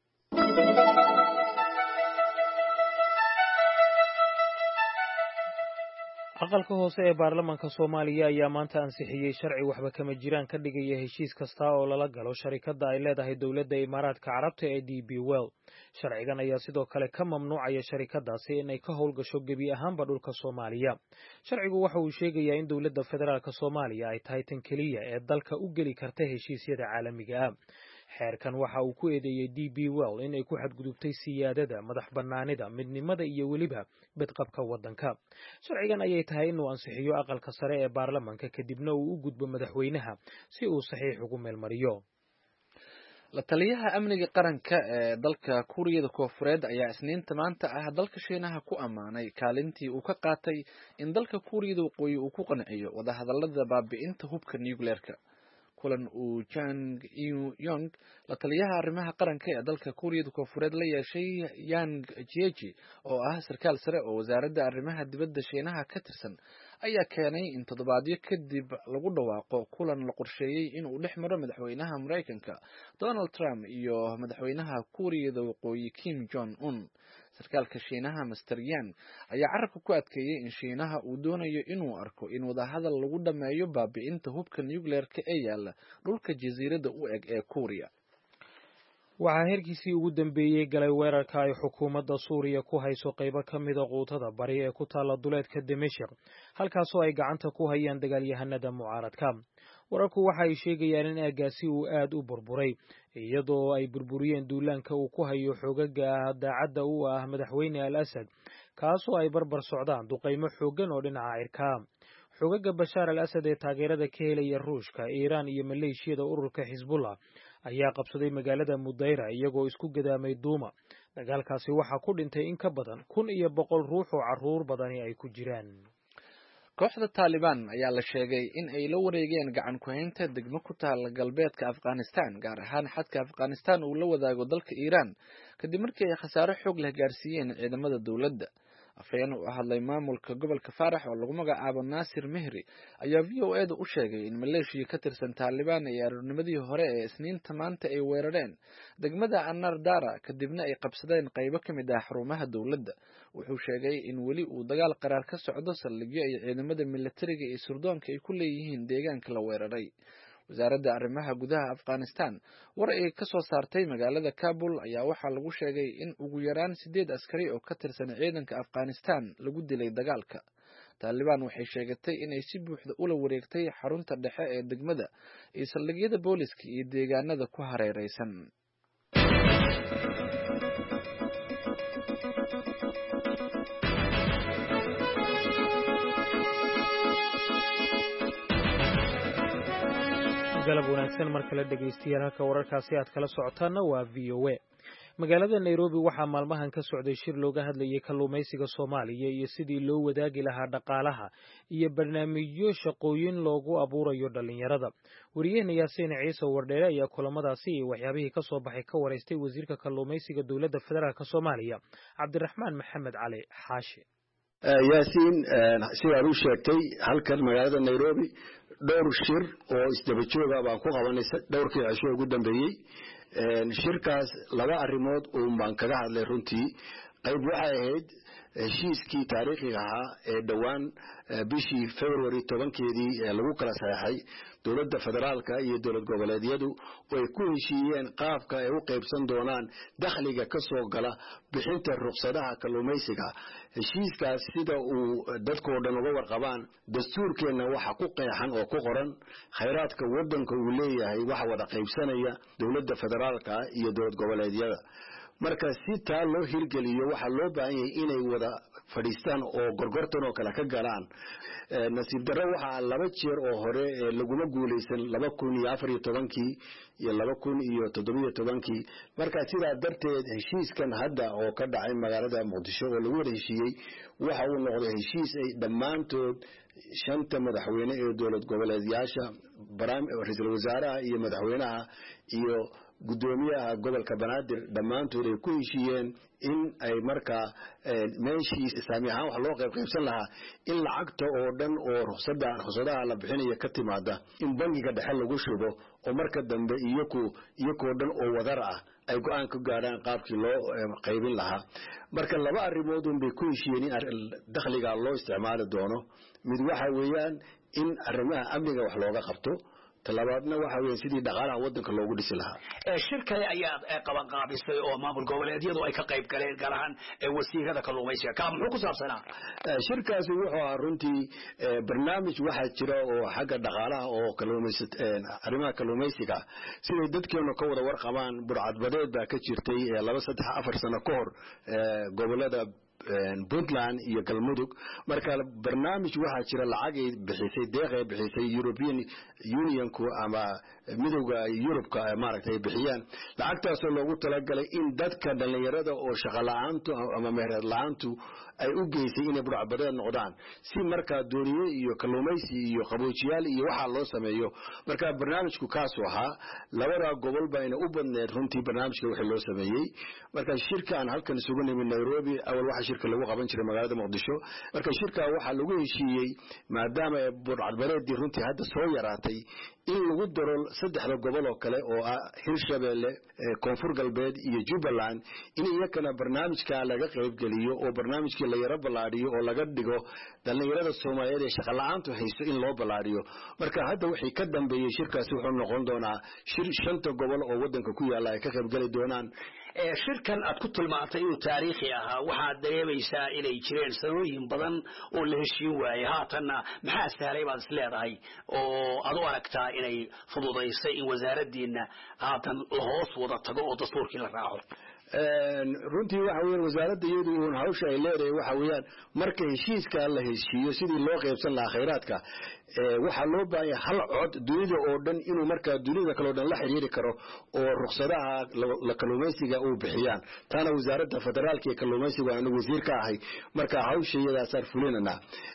aqalka hoose ee baarlamaanka Soomaaliya ayaa maanta ansixiyay sharci waxba kama jiraan ka dhigaya heshiis kasta oo lala galo sharikada ay leedahay dawladda Imaaraadka Carabta ee D B World. Sharcigan ayaa sidoo kale ka mamnuucaya sharikadaasi inay ka howlgasho gebi ahaanba dhulka Soomaaliya. Sharcigu waxa uu sheegayaa in dawladda federaalka Soomaaliya ay tahay tan kaliya ee dalka u geli karta heshiisyada caalamiga ah. xeerkan waxa uu ku eedeeyay D B World inay ku xadgudubtay siyaadada madax banaanida midnimada iyo weliba badqabka wadanka. Sharcigan ayay tahay inuu ansixiyo aqalka sare ee baarlamaanka kadibna uu u gudbo madaxweynaha si uu saxiix ugu meelmariyo. la taliyaha amniga qaranka ee dalka Kuuriyada Koonfureed ayaa isniinta maanta ah dalka Shiinaha ku amaanay kaalintii uu ka qaatay in dalka Kuuriyada Waqooyi uu ku qanciyo wadahadalada baabi'inta hubka nuclearka. kulan uu Jang Yong la taliyaha arrimaha qaranka ee dalka Kuuriyada Koonfureed la yeeshay Yang Jiechi oo ah sarkaal sare oo wasaaradda arrimaha dibadda Shiinaha ka tirsan ayaa keenay in toddobaadyo kadib lagu dhawaaqo kulan la qorsheeyay in uu dhex maro madaxweynaha Mareykanka Donald Trump iyo madaxweynaha Kuuriyada Waqooyi Kim Jong Un. sarkaalka Shiinaha Mister Yang ayaa carabka ku adkeeyay in Shiinaha uu doonayo inuu arko in wadahadal lagu dhameeyo baabi'inta hubka nuclearka ee yaala dhulka jasiiradda u eg ee Kuuriya. waxaa herkiisii ugu dambeeyay galay weerarka ay xukuumadda Suuriya ku hayso qaybo ka mid ah quutada bari ee ku taala duleedka Dimashq halkaasoo ay gacanta ku hayaan dagaalyahanada mucaaradka. wararku waxa ay sheegayaan in aagaasi uu aad u burburay iyadoo ay burburiyeen duulaanka uu ku hayo xogaga daacadda u ah madaxweyne al-Asad kaasoo ay barbar socdaan duqeymo xooggan oo dhinaca cirka. xogaga Bashar al-Asad ee taageerada ka helaya Ruushka, Iiraan iyo Maleeshiyada ururka Xisbullah ayaa qabsaday magaalada Mudayra iyagoo isku gadaamay Duuma. dagaalkaasi waxaa ku dhintay in ka badan kun iyo boqol ruux oo carruur badani ay ku jiraan. kooxda Taliban ayaa la sheegay in ay la wareegeen gacan ku haynta degmo ku taal galbeedka Afghanistan gaar ahaan xadka Afghanistan uu la wadaago dalka Iiraan kadib markii ay khasaare xoog leh gaarsiiyeen ciidamada dawladda. afhayeen u hadlay maamulka gobolka Farax oo lagu magacaabo Nasir Mehri ayaa V O A da u sheegay in Maleeshiya ka tirsan Taliban ay arurnimadii hore ee isniinta maanta ay weerareen degmada Anar Dara kadibna ay qabsadeen qaybo ka mid ah xarumaha dawladda. wuxuu sheegay in weli uu dagaal qaraar ka socdo saldhigyo ay ciidamada militariga iyo surdoonka ay ku leeyihiin deegaanka la weeraray. wasaaradda arrimaha gudaha Afghanistan war ay ka soo saartay magaalada Kabul ayaa waxaa lagu sheegay in ugu yaraan sideed askari oo ka tirsan ciidanka Afghanistan lagu dilay dagaalka. Taliban waxay sheegatay inay si buuxda ula wareegtay xarunta dhexe ee degmada iyo saldhigyada booliska iyo deegaanada ku hareeraysan. galab wanaagsan mar kale dhegeystiyaal halka wararkaasi aad kala socotaana waa V O A. magaalada Nairobi waxaa maalmahan ka socday shir looga hadlayay kalluumaysiga Soomaaliya iyo sidii loo wadaagi lahaa dhaqaalaha iyo barnaamijyo shaqooyin loogu abuurayo dhalinyarada. wariyaheenna Yaasiin Ciise Wardheere ayaa kulamadaasi iyo waxyaabihii ka soo baxay ka wareystay wasiirka kalluumaysiga dowladda federaalka Soomaaliya Cabdiraxmaan Maxamed Cali Xaashi. yaasiin sidaad u sheegtay halkan magaalada Nairobi dhowr shir oo isdaba joog ah baan ku qabanay dhowrkii cisho ugu dambeeyay. shirkaas laba arrimood oo baan kaga hadlay runtii. qayb waxay ahayd heshiiskii taariikhiga ahaa ee dhowaan bishii February tobankeedii ee lagu kala saxay dowladda federaalka iyo dowlad goboleedyadu oo ay ku heshiiyeen qaabka ay u qaybsan doonaan dakhliga ka soo gala bixinta ruqsadaha kalluumaysiga. heshiiskaas sida uu dadkoo dhan uga warqabaan dastuurkeena waxa ku qeexan oo ku qoran khayraadka wadanka uu leeyahay waxa wada qaybsanaya dowladda federaalka iyo dowlad goboleedyada. marka si taa loo hirgeliyo waxa loo baahan yahay inay wada fadhiistaan oo gorgortan oo kala ka galaan. nasiib darro waxa laba jeer oo hore laguma guuleysan laba kun iyo afar iyo tobankii iyo laba kun iyo toddoba iyo tobankii. marka sidaa darteed heshiiskan hadda oo ka dhacay magaalada Muqdisho oo lagu wada heshiiyey waxa uu noqday heshiis ay dhammaantood shanta madaxweyne ee dowlad goboleedyasha ra'iisul wasaaraha iyo madaxweynaha iyo gudoomiyaha gobolka banaadir dhammaantood ay ku heshiiyeen in ay markaa meeshii saami ahaan wax loo qayb qaybsan lahaa in lacagta oo dhan oo ruqsadda ruqsadaha la bixinayo ka timaada in bangiga dhexe lagu shubo oo marka dambe iyaku iyakoo dhan oo wadar ah ay go-aan ka gaadhaan qaabkii loo qaybin lahaa marka laba arrimood un bay ku heshiiyeen in dakhliga loo isticmaali doono mid waxa weeyaan in arrimaha amniga wax looga qabto talabaadna waxa weeye sidii dhaqaalaha wadanka loogu dhisi lahaa ee shirkale ayaa qaban qaabisay oo maamul goboleedyadu ay ka qayb galeen gaar ahaan wasiirada kalluumaysiga ka muxuu ku saabsanaa shirkaasi wuxuu ahaa runtii barnaamij waxaa jira oo xagga dhaqaalaha oo kalluumaysiga arrimaha kalluumaysiga siday dadkeenu ka wada warqabaan burcadbadeed baa ka jirtay laba saddex afar sano ka hor gobolada Puntland iyo Galmudug marka barnaamij waxa jira lacag ay bixisay deeq ay bixisay European Union ku ama midowga Yurubka maaragtay bixiyaan lacagtaas oo loogu talagalay in dadka dhalinyarada oo shaqo la'aantu ama meherad la'aantu ay u geysay inay burcadbadeed noqdaan si marka dooniye iyo kalluumaysi iyo qaboojiyaal iyo waxa loo sameeyo marka barnaamijku kaas waxa labada gobol baa ina u badneed runtii barnaamijka wixii loo sameeyay marka shirkaan halkan isugu nimid Nairobi awal waxa shirka lagu qaban jiray magaalada Muqdisho marka shirka waxa lagu heshiiyay maadaama burcadbadeedii runtii hadda soo yaraatay in lagu daro saddexda gobol oo kale oo ah Hirshabelle Koonfur Galbeed iyo Jubbaland in iyakana barnaamijka laga qayb galiyo oo barnaamijka la yara balaariyo oo laga dhigo dhalinyarada Soomaaliyeed ee shaqo la'aantu hayso in loo balaariyo marka hadda wixii ka dambeeyay shirkaasi wuxuu noqon doonaa shir shanta gobol oo wadanka ku yaala ay ka qayb gali doonaan ee shirkan aad ku tilmaantay inuu taariikhi ahaa waxaad dareemaysaa inay jireen sanooyin badan oo la heshiin waayay haatanna maxaa sahlay baad is leedahay oo aad u aragtaa inay fududaysay in wasaaraddiina haatan la hoos wada tago oo dastuurkii la raaco runtii waxa weeyaan wasaaradda iyadu uun hawsha ay leedahay waxa weeyaan marka heshiiska la heshiiyo sidii loo qaybsan lahaa khayraadka waxa loo baahan yahay hal cod dunida oo dhan inuu marka dunida kale oo dhan la xiriiri karo oo ruqsadaha la kalluumaysiga uu bixiyaan taana wasaaradda federaalka ee kalluumaysiga aan wasiir ka ahay marka hawsha iyada sar fulinana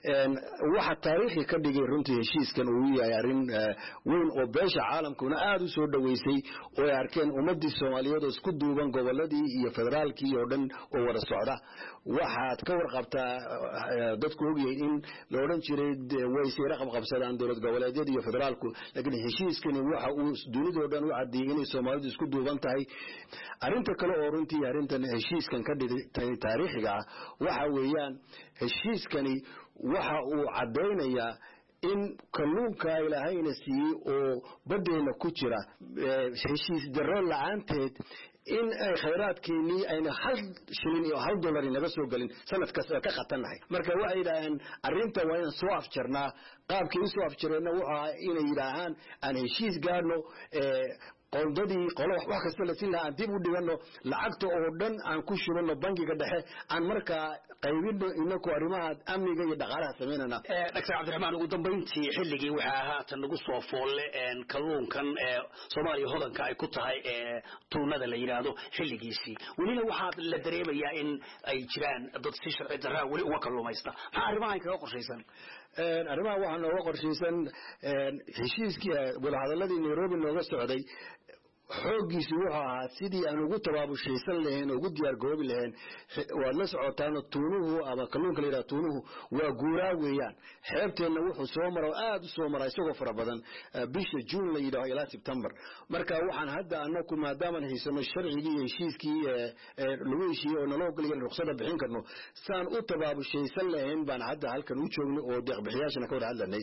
waxa taariikhi ka dhigay runtii heshiiskan uu yahay arrin weyn oo beesha caalamkuna aad u soo dhaweysay oo ay arkeen ummadii Soomaaliyeed oo isku duuban goboladii iyo federaalkii oo dhan oo wada socda waxaad ka warqabtaa dadku ogyahay in la oran jiray way si raqab qabsadaan dawlad goboleedyada iyo federaalku laakiin heshiiskani waxa uu dunida oo dhan u cadeeyay in Soomaalidu isku duuban tahay arinta kale oo runtii arintan heshiiskan ka dhigay taariikhiga waxa weeyaan heshiiskani waxa uu cadeynayaa in kalluunka ilaahayna siiyay oo badeena ku jira heshiis darro la'aanteed in ay khayraadkeeni ayna hal shilin iyo hal dollar inaga soo galin sanad kasta ka qatanahay marka waxa yiraahdeen arinta waa in soo afjarnaa qaabkii soo afjarayna waxa inay yiraahdaan aan heshiis gaarno ee qondadii qolo wax kasta la siin lahaa dib u dhigano lacagta oo dhan aan ku shubano bangiga dhexe aan marka qaybino inaku arrimaha amniga iyo dhaqaalaha sameynana ee Dr. Cabdiraxmaan ugu dambeyntii xilligii waxa ahaatan nagu soo foolle een kalluunkan ee Soomaaliya hodanka ay ku tahay ee tuunada la yiraahdo xilligiisii waliba waxa la dareemayaa in ay jiraan dad si sharci darro wali uga kalluumaysta maxaa arrimahan kaga qorshaysan een arrimaha waxa nooga qorshaysan een heshiiskii wada hadalladii Nairobi nooga socday xoogiisu wuxuu ahaa sidii aan ugu tabaabushaysan lahayn ugu diyaar garoobi lahayn waad la socotaan tuunuhu ama kalluunka la yiraahdo tuunuhu waa guuraa weeyaan xeebteena wuxuu soo maray aad u soo maray isagoo fara badan bisha June la yiraahdo ilaa September marka waxaan hadda anaku maadaama haysano sharcigii iyo heshiiskii lagu heshiiyay oo naloo galiyay ruqsadda bixin karno saan u tabaabushaysan lahayn baan hadda halkan u joognay oo deeq bixiyaashana ka wada hadlanay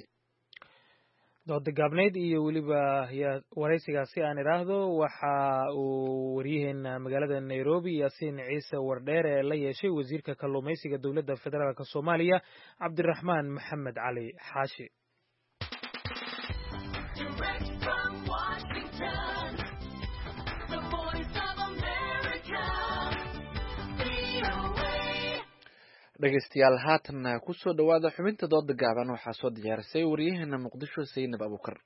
dood gabneed iyo waliba waraysigaasi aan iraahdo waxa uu wariyaheena magaalada Nairobi Yaasiin Ciise Wardheer ee la yeeshay wasiirka kalluumaysiga dawladda federaalka Soomaaliya Cabdiraxmaan Maxamed Cali Xaashi dhegeystayaal haatan ku soo dhawaada xubinta dooda gaaban waxaa soo diyaarisay wariyaheena Muqdisho Saynab Abuukar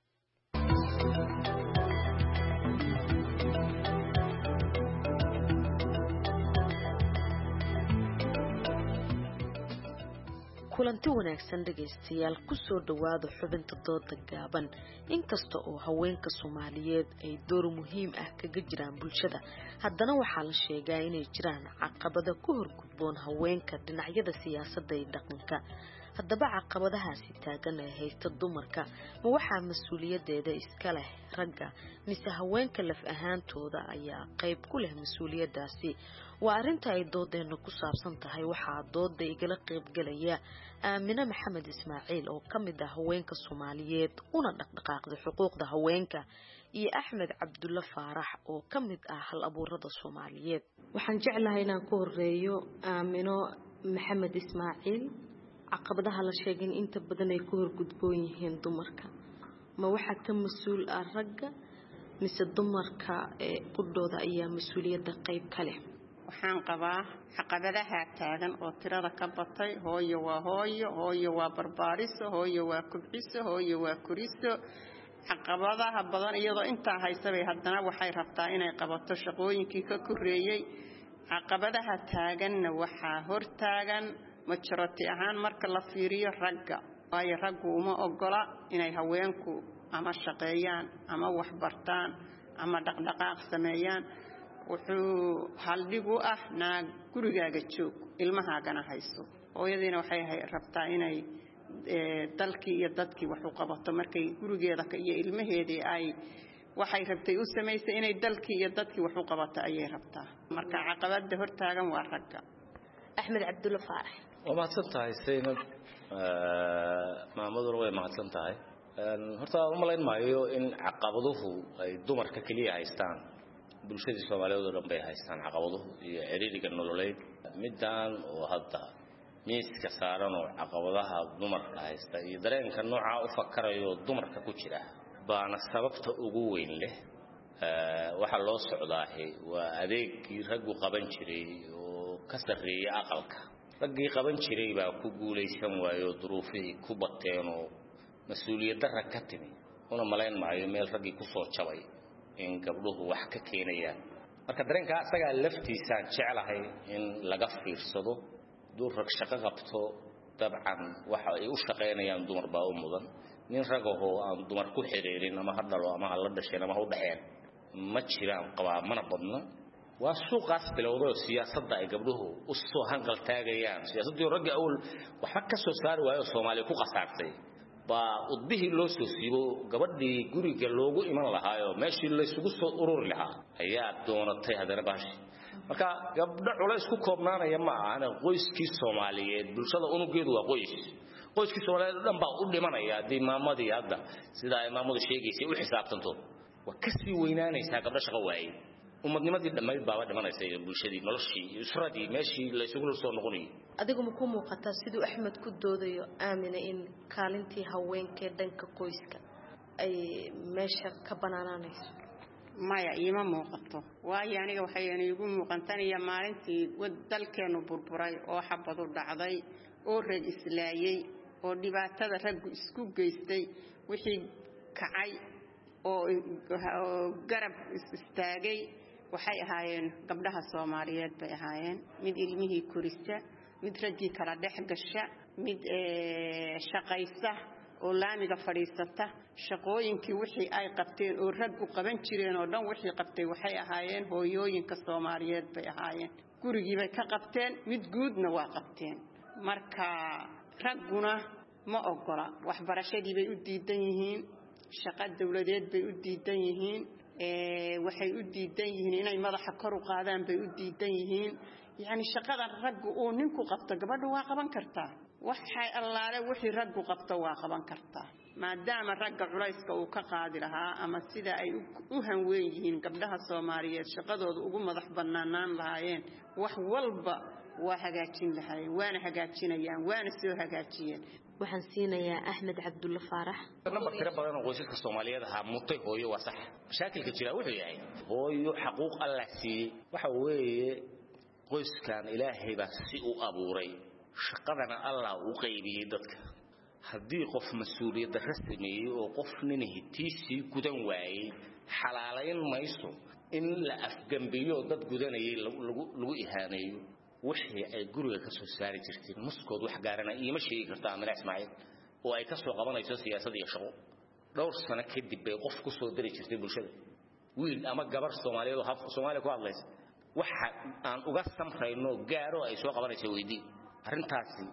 kulanti wanaagsan dhagaystayaal ku soo dhawaada xubinta dooda gaaban inkasta oo haweenka Soomaaliyeed ay door muhiim ah kaga jiraan bulshada haddana waxaa la sheegaa inay jiraan caqabado ku horgudboon haweenka dhinacyada siyaasadda iyo dhaqanka haddaba caqabadahaasi taagan ee haysta dumarka ma waxaa mas'uuliyadeeda iska leh ragga mise haweenka laf ahaantooda ayaa qayb ku leh mas'uuliyadaasi waa arinta ay doodeena ku saabsan tahay waxaa dooda igala qayb galaya Aamina Maxamed Ismaaciil oo kamid ah haweenka Soomaaliyeed una dhaqdhaqaaqda xuquuqda haweenka iyo Axmed Cabdulla Faarax oo kamid ah hal abuurada Soomaaliyeed waxaan jeclahay inaan ku horeeyo Aamino Maxamed Ismaaciil caqabadaha la sheegay inta badan ay ku horgudboon yihiin dumarka ma waxa ka mas'uul ah ragga mise dumarka ee qudooda ayaa mas'uuliyadda qayb ka leh waxaan qabaa caqabadaha taagan oo tirada ka batay hooyo waa hooyo hooyo waa barbaariso hooyo waa kubciso hooyo waa kuriso caqabadaha badan iyadoo inta haysabay haddana waxay rabtaa inay qabato shaqooyinkii ka koreeyay caqabadaha taaganna waxaa hor taagan majority ahaan marka la fiiriyo ragga waayo raggu uma ogola inay haweenku ama shaqeeyaan ama wax bartaan ama dhaqdhaqaaq sameeyaan wuxuu haldhig u ah naag gurigaaga joog ilmahaagana hayso hooyadiina waxay rabtaa inay dalkii iyo dadkii wax u qabato markay gurigeeda iyo ilmaheedii ay waxay rabtay u sameysay inay dalkii iyo dadkii wax u qabato ayay rabtaa marka caqabada hor taagan waa ragga Axmed Cabdulla Faarax waa mahadsan tahay Saynab maamaduna way mahadsan tahay horta u malayn maayo in caqabaduhu ay dumarka kaliya haystaan bulshada Soomaaliyeed oo dhan bay haystaan caqabaduhu iyo ciriiriga nololeed midaan oo hadda miiska saaran oo caqabadaha dumarka haysta iyo dareenka nooca u fakarayo dumarka ku jira baana sababta ugu weyn leh waxa loo socdaahay waa adeegkii raggu qaban jiray oo ka sarreeyay aqalka raggii qaban jiray baa ku guuleysan waayo duruufihii ku bateen oo mas'uuliyadda rag ka timi una malayn maayo meel raggii ku soo jabay in gabdhuhu wax ka keenayaan marka dareenka asaga laftiisa jecelahay in laga fiirsado duur rag shaqo qabto dabcan waxa ay u shaqeynayaan dumar baa u mudan nin ragaho aan dumar ku xiriirin ama hadalo ama la dhasheen ama u dhaxeen ma jiraan qabaa mana badna waa suuqaas bilowdo siyaasadda ay gabdhuhu u soo hanqal taagayaan siyaasaddu ragga awl waxa ka soo saari waayo Soomaaliya ku qasaartay ba udbihii loo soo siibo gabadhii guriga loogu iman lahaayo meeshii la isugu soo ururi lahaa ayaa doonatay hadana baashi marka gabdho culays ku koobnaanaya ma aha qoyskii Soomaaliyeed bulshada unugeedu waa qoys qoyskii Soomaaliyeed dhan baa u dhimanaya hadii maamadii hadda sida ay maamadu sheegaysay u xisaabtanto waa ka sii weynaanaysaa gabdho shaqo waayay ummadnimadii dhammayd baa dhimanaysa bulshadii noloshii usradii meeshii la isugu soo noqonay adigu ma ku muuqataa sidoo Axmed ku doodayo Aamina in kaalintii haweenka dhanka qoyska ay meesha ka banaanaanayso maya ima muuqato waayo aniga waxay iigu muuqantanaya maalintii dalkeenu burburay oo xabadu dhacday oo rag islaayay oo dhibaatada raggu isku geystay wixii kacay oo garab istaagay waxay ahaayeen gabdhaha Soomaaliyeed bay ahaayeen mid ilmihii korisa mid ragii kala dhex gasha mid ee shaqaysa oo laamiga fadhiisata shaqooyinkii wixii ay qabteen oo raggu qaban jireen oo dhan wixii qabtay waxay ahaayeen hooyooyinka Soomaaliyeed bay ahaayeen gurigii bay ka qabteen mid guudna waa qabteen marka ragguna ma ogola waxbarashadii bay u diidan yihiin shaqo dawladeed bay u diidan yihiin ee waxay u diidan yihiin inay madaxa kor u qaadaan bay u diidan yihiin yani shaqada raggu oo ninku qabto gabadhu waa qaban kartaa waxay allaale wixii raggu qabto waa qaban kartaa maadaama ragga culayska uu ka qaadi lahaa ama sida ay u hanweyn yihiin gabdhaha Soomaaliyeed shaqadooda ugu madax banaanaan lahaayeen wax walba waa hagaajin lahaayeen waana hagaajinayaan waana soo hagaajiyeen waxaan siinayaa Axmed Cabdulla Faarax number tira badan oo qoysaska Soomaaliyeed ah mutay hooyo waa sax mashaakilka jira wuxuu yahay hooyo xuquuq Allah si waxa weeye qoyskan Ilaahay baa si u abuuray shaqadana Allah uu qaybiyay dadka haddii qof mas'uuliyad rasmi oo qof nin hitiisi gudan waayay xalaalayn mayso in la afgambiyo dad gudanayay lagu lagu ihaaneeyo wixii ay guriga ka soo saari jirtay muskood wax gaarana iyo ma sheegi kartaa Amina Ismaaciil oo ay ka soo qabanayso siyaasadda iyo shaqo dhowr sano kadib bay qof ku soo dari jirtay bulshada wiil ama gabar Soomaaliyeed oo hafka Soomaaliya ku hadlaysa waxa aan uga samrayno gaaro ay soo qabanayso weydii arrintaasi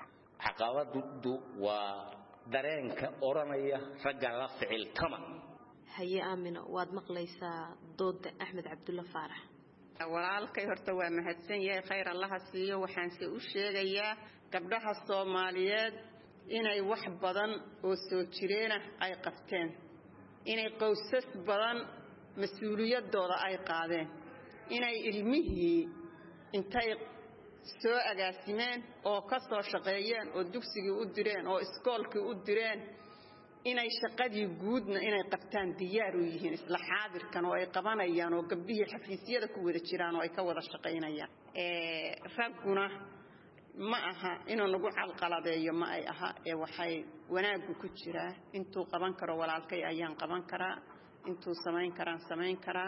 caqabadu waa dareenka oranaya ragga la ficil tama haye Amina waad maqlaysaa dooda Axmed Cabdulla Faarax walaalkay horta waa mahadsan yahay khayr Allah siiyo waxaan si u sheegayaa gabdhaha Soomaaliyeed inay wax badan oo soo jireena ay qabteen inay qoysas badan mas'uuliyadooda ay qaadeen inay ilmihii intay soo agaasimeen oo ka soo shaqeeyeen oo dugsigii u direen oo iskoolkii u direen inay shaqadii guudna inay qabtaan diyaar u yihiin isla xaadirkan oo ay qabanayaan oo gabdhihii xafiisyada ku wada jiraan oo ay ka wada shaqeynayaan ee raguna ma aha inuu nagu calqaladeeyo ma ay aha ee waxay wanaagu ku jiraa intuu qaban karo walaalkay ayaan qaban karaa intuu samayn karaan samayn karaa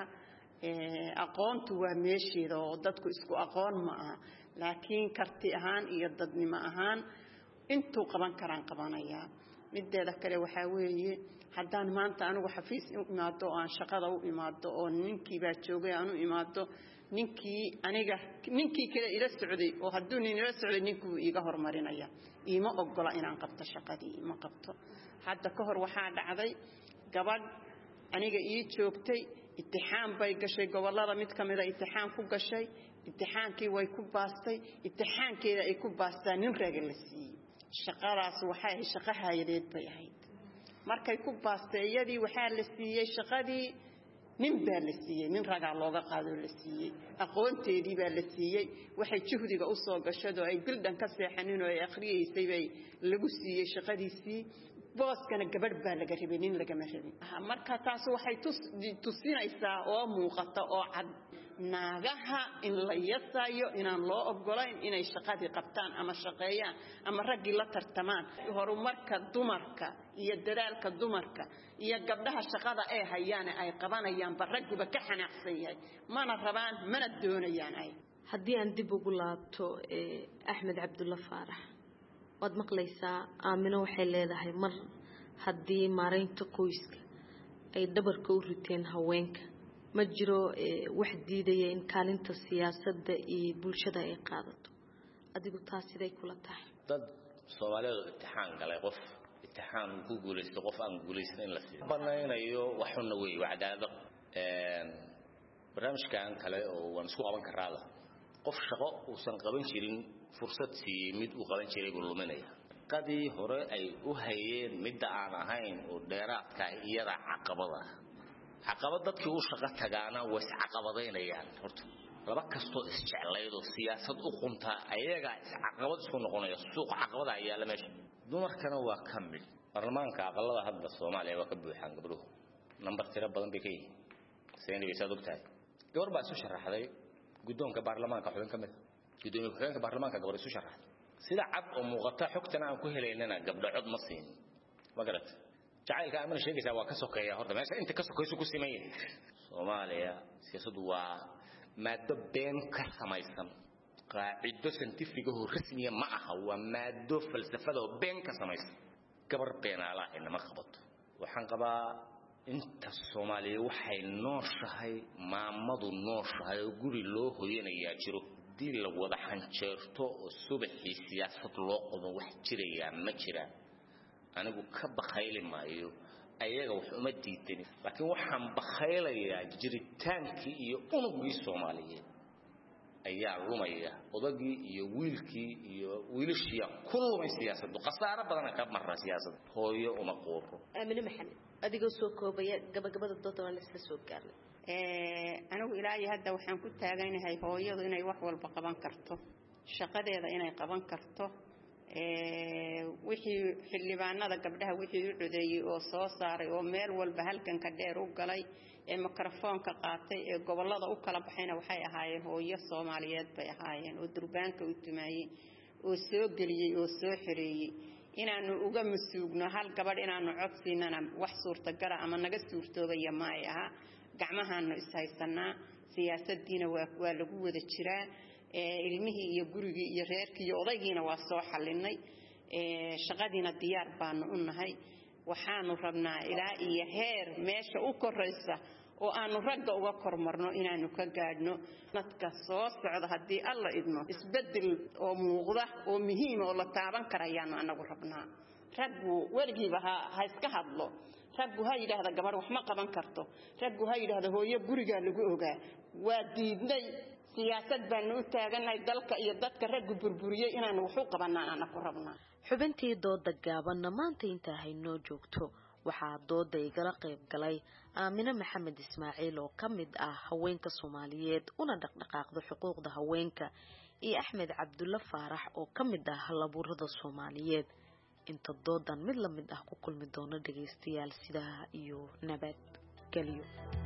ee aqoontu waa meesheeda oo dadku isku aqoon ma aha laakiin karti ahaan iyo dadnimo ahaan intuu qaban karaan qabanaya mideeda kale waxa weeye haddaan maanta anigu xafiis u imaado oo aan shaqada u imaado oo ninkii baa joogay aan u imaado ninkii aniga ninkii kale ila socday oo hadduu nin ila socday ninkuu iiga hormarinaya iima ogola inaan qabto shaqadii ima qabto hadda ka hor waxaa dhacday gabadh aniga ii joogtay imtixaan bay gashay gobolada mid kamid ah imtixaan ku gashay imtixaankii way ku baastay imtixaankeeda ay ku baastaan nin raga la siiyay shaqadaas waxay ahayd shaqo hayadeed bay ahayd markay ku baastay iyadii waxaa la siiyay shaqadii nin baa la siiyay nin raga looga qaado la siiyay aqoonteedii baa la siiyay waxay juhdiga u soo gashado ay bildan ka seexanin oo ay akhriyeysay bay lagu siiyay shaqadiisii booskana gabadh baa laga rabay nin laga ma rabin marka taas waxay tusinaysaa oo muuqata oo cad naagaha in la yasayo inaan loo ogolayn inay shaqadii qabtaan ama shaqeeyaan ama raggi la tartamaan horumarka dumarka iyo dadaalka dumarka iyo gabdhaha shaqada ay hayaan ay qabanayaan baragguba ka xanaaqsan yahay mana rabaan mana doonayaan ay haddii aan dib ugu laabto Axmed Cabdulla Faarax wad maqlaysaa Aamino waxay leedahay mar haddii maareynta qoyska ay dhabarka u riteen haweenka ma jiro wax diidaya in kaalinta siyaasadda iyo bulshada ay qaadato adigu taas siday kula tahay dad Soomaaliyeed imtixaan galay qof imtixaan ku guuleystay qof aan guuleysan in la siiyo banaynayo waxuna way wacdaado een barnaamijkan kale oo waan isku qaban karaa qof shaqo uu san qaban jirin fursad si mid uu qaban jiray buu luminaya qadii hore ay u hayeen mid aan ahayn oo dheeraadka iyada caqabada caqabad dadkii uu shaqo tagaana way caqabadaynayaan horta laba kasto isjeclaydo siyaasad u qunta ayaga caqabad isku noqonaya suuq caqabada ayaa la meesha dumarkana waa kamil barlamaanka aqalada hadda Soomaaliya waa ka buuxan gabdhuhu number tira badan bay ka yihiin seenay way sadogtahay gabar baa soo sharaxday guddoonka baarlamaanka xubin kamid gudoomiye ku-xigeenka baarlamaanka gabar soo sharaxday sida cad oo muuqata xogtana aan ku helaynana gabdho cod ma siin magarat jacaylka amana sheegaysa waa ka sokeeya horta meesha inta ka sokeyso ku simeeyay Soomaaliya siyasadu waa maado been ka samaysan qaacido scientific oo rasmiya ma aha waa maado falsafada oo been ka samaysan gabar been ala inama qabato waxaan qabaa inta Soomaaliya waxay nooshahay maamadu nooshahay oo guri loo hoyanaya jiro dii la wada xanjeerto oo subaxii siyaasad loo qodo wax jiraya ma jiraan anigu ka bakhayli maayo ayaga wax uma diidani laakiin waxaan bakhaylayaa jiritaankii iyo unugii Soomaaliyeed ayaa lumaya odagii iyo wiilkii iyo wiilashii kulumay siyaasaddu qasaaro badan ka marra siyaasad hooyo uma qooro Aamina Maxamed adiga soo koobaya gabagabada doodda la iska soo gaarnay ee anigu ilaahay hadda waxaan ku taaganahay hooyadu inay wax walba qaban karto shaqadeeda inay qaban karto ee wixii xildhibaanada gabdhaha wixii u codeeyay oo soo saaray oo meel walba halkan ka dheer u galay ee mikrofoonka qaatay ee gobolada u kala baxayna waxay ahaayeen hooyo Soomaaliyeed bay ahaayeen oo durbaanka u tumaayay oo soo galiyay oo soo xireeyay inaanu uga masuugno hal gabadh inaanu codsiinana wax suurtagal ah ama naga suurtoobaya ma ay aha gacmahaanu is haysanaa siyaasaddiina waa waa lagu wada jiraa ilmihii iyo gurigii iyo reerkii iyo odaygiina waa soo xalinay shaqadiina diyaar baanu u nahay waxaanu rabnaa ilaa iyo heer meesha u koraysa oo aanu ragga uga kormarno inaanu ka gaadhno dadka soo socda haddii alla idmo isbedel oo muuqda oo muhiim oo la taaban karayaanu anagu rabnaa raggu weligiiba ha iska hadlo raggu ha yidhaahda gabar wax ma qaban karto raggu ha yidhaahda hooyo gurigaa lagu ogaa waa diidnay siyaasad baanu u taagannahay dalka iyo dadka raggu burburiyey inaanu wax u qabanaan ana ku rabnaa xubintii dooda gaabanna maanta intaa haynoo joogto waxaa dooda igala qayb galay aamine maxamed ismaaciil oo ka mid ah haweenka soomaaliyeed una dhaqdhaqaaqda xuquuqda haweenka iyo axmed cabdulla faarax oo ka mid ah halabuurada soomaaliyeed inta doodan mid la mid ah ku kulmi doono dhagaystayaal sidaa iyo nabad geliyo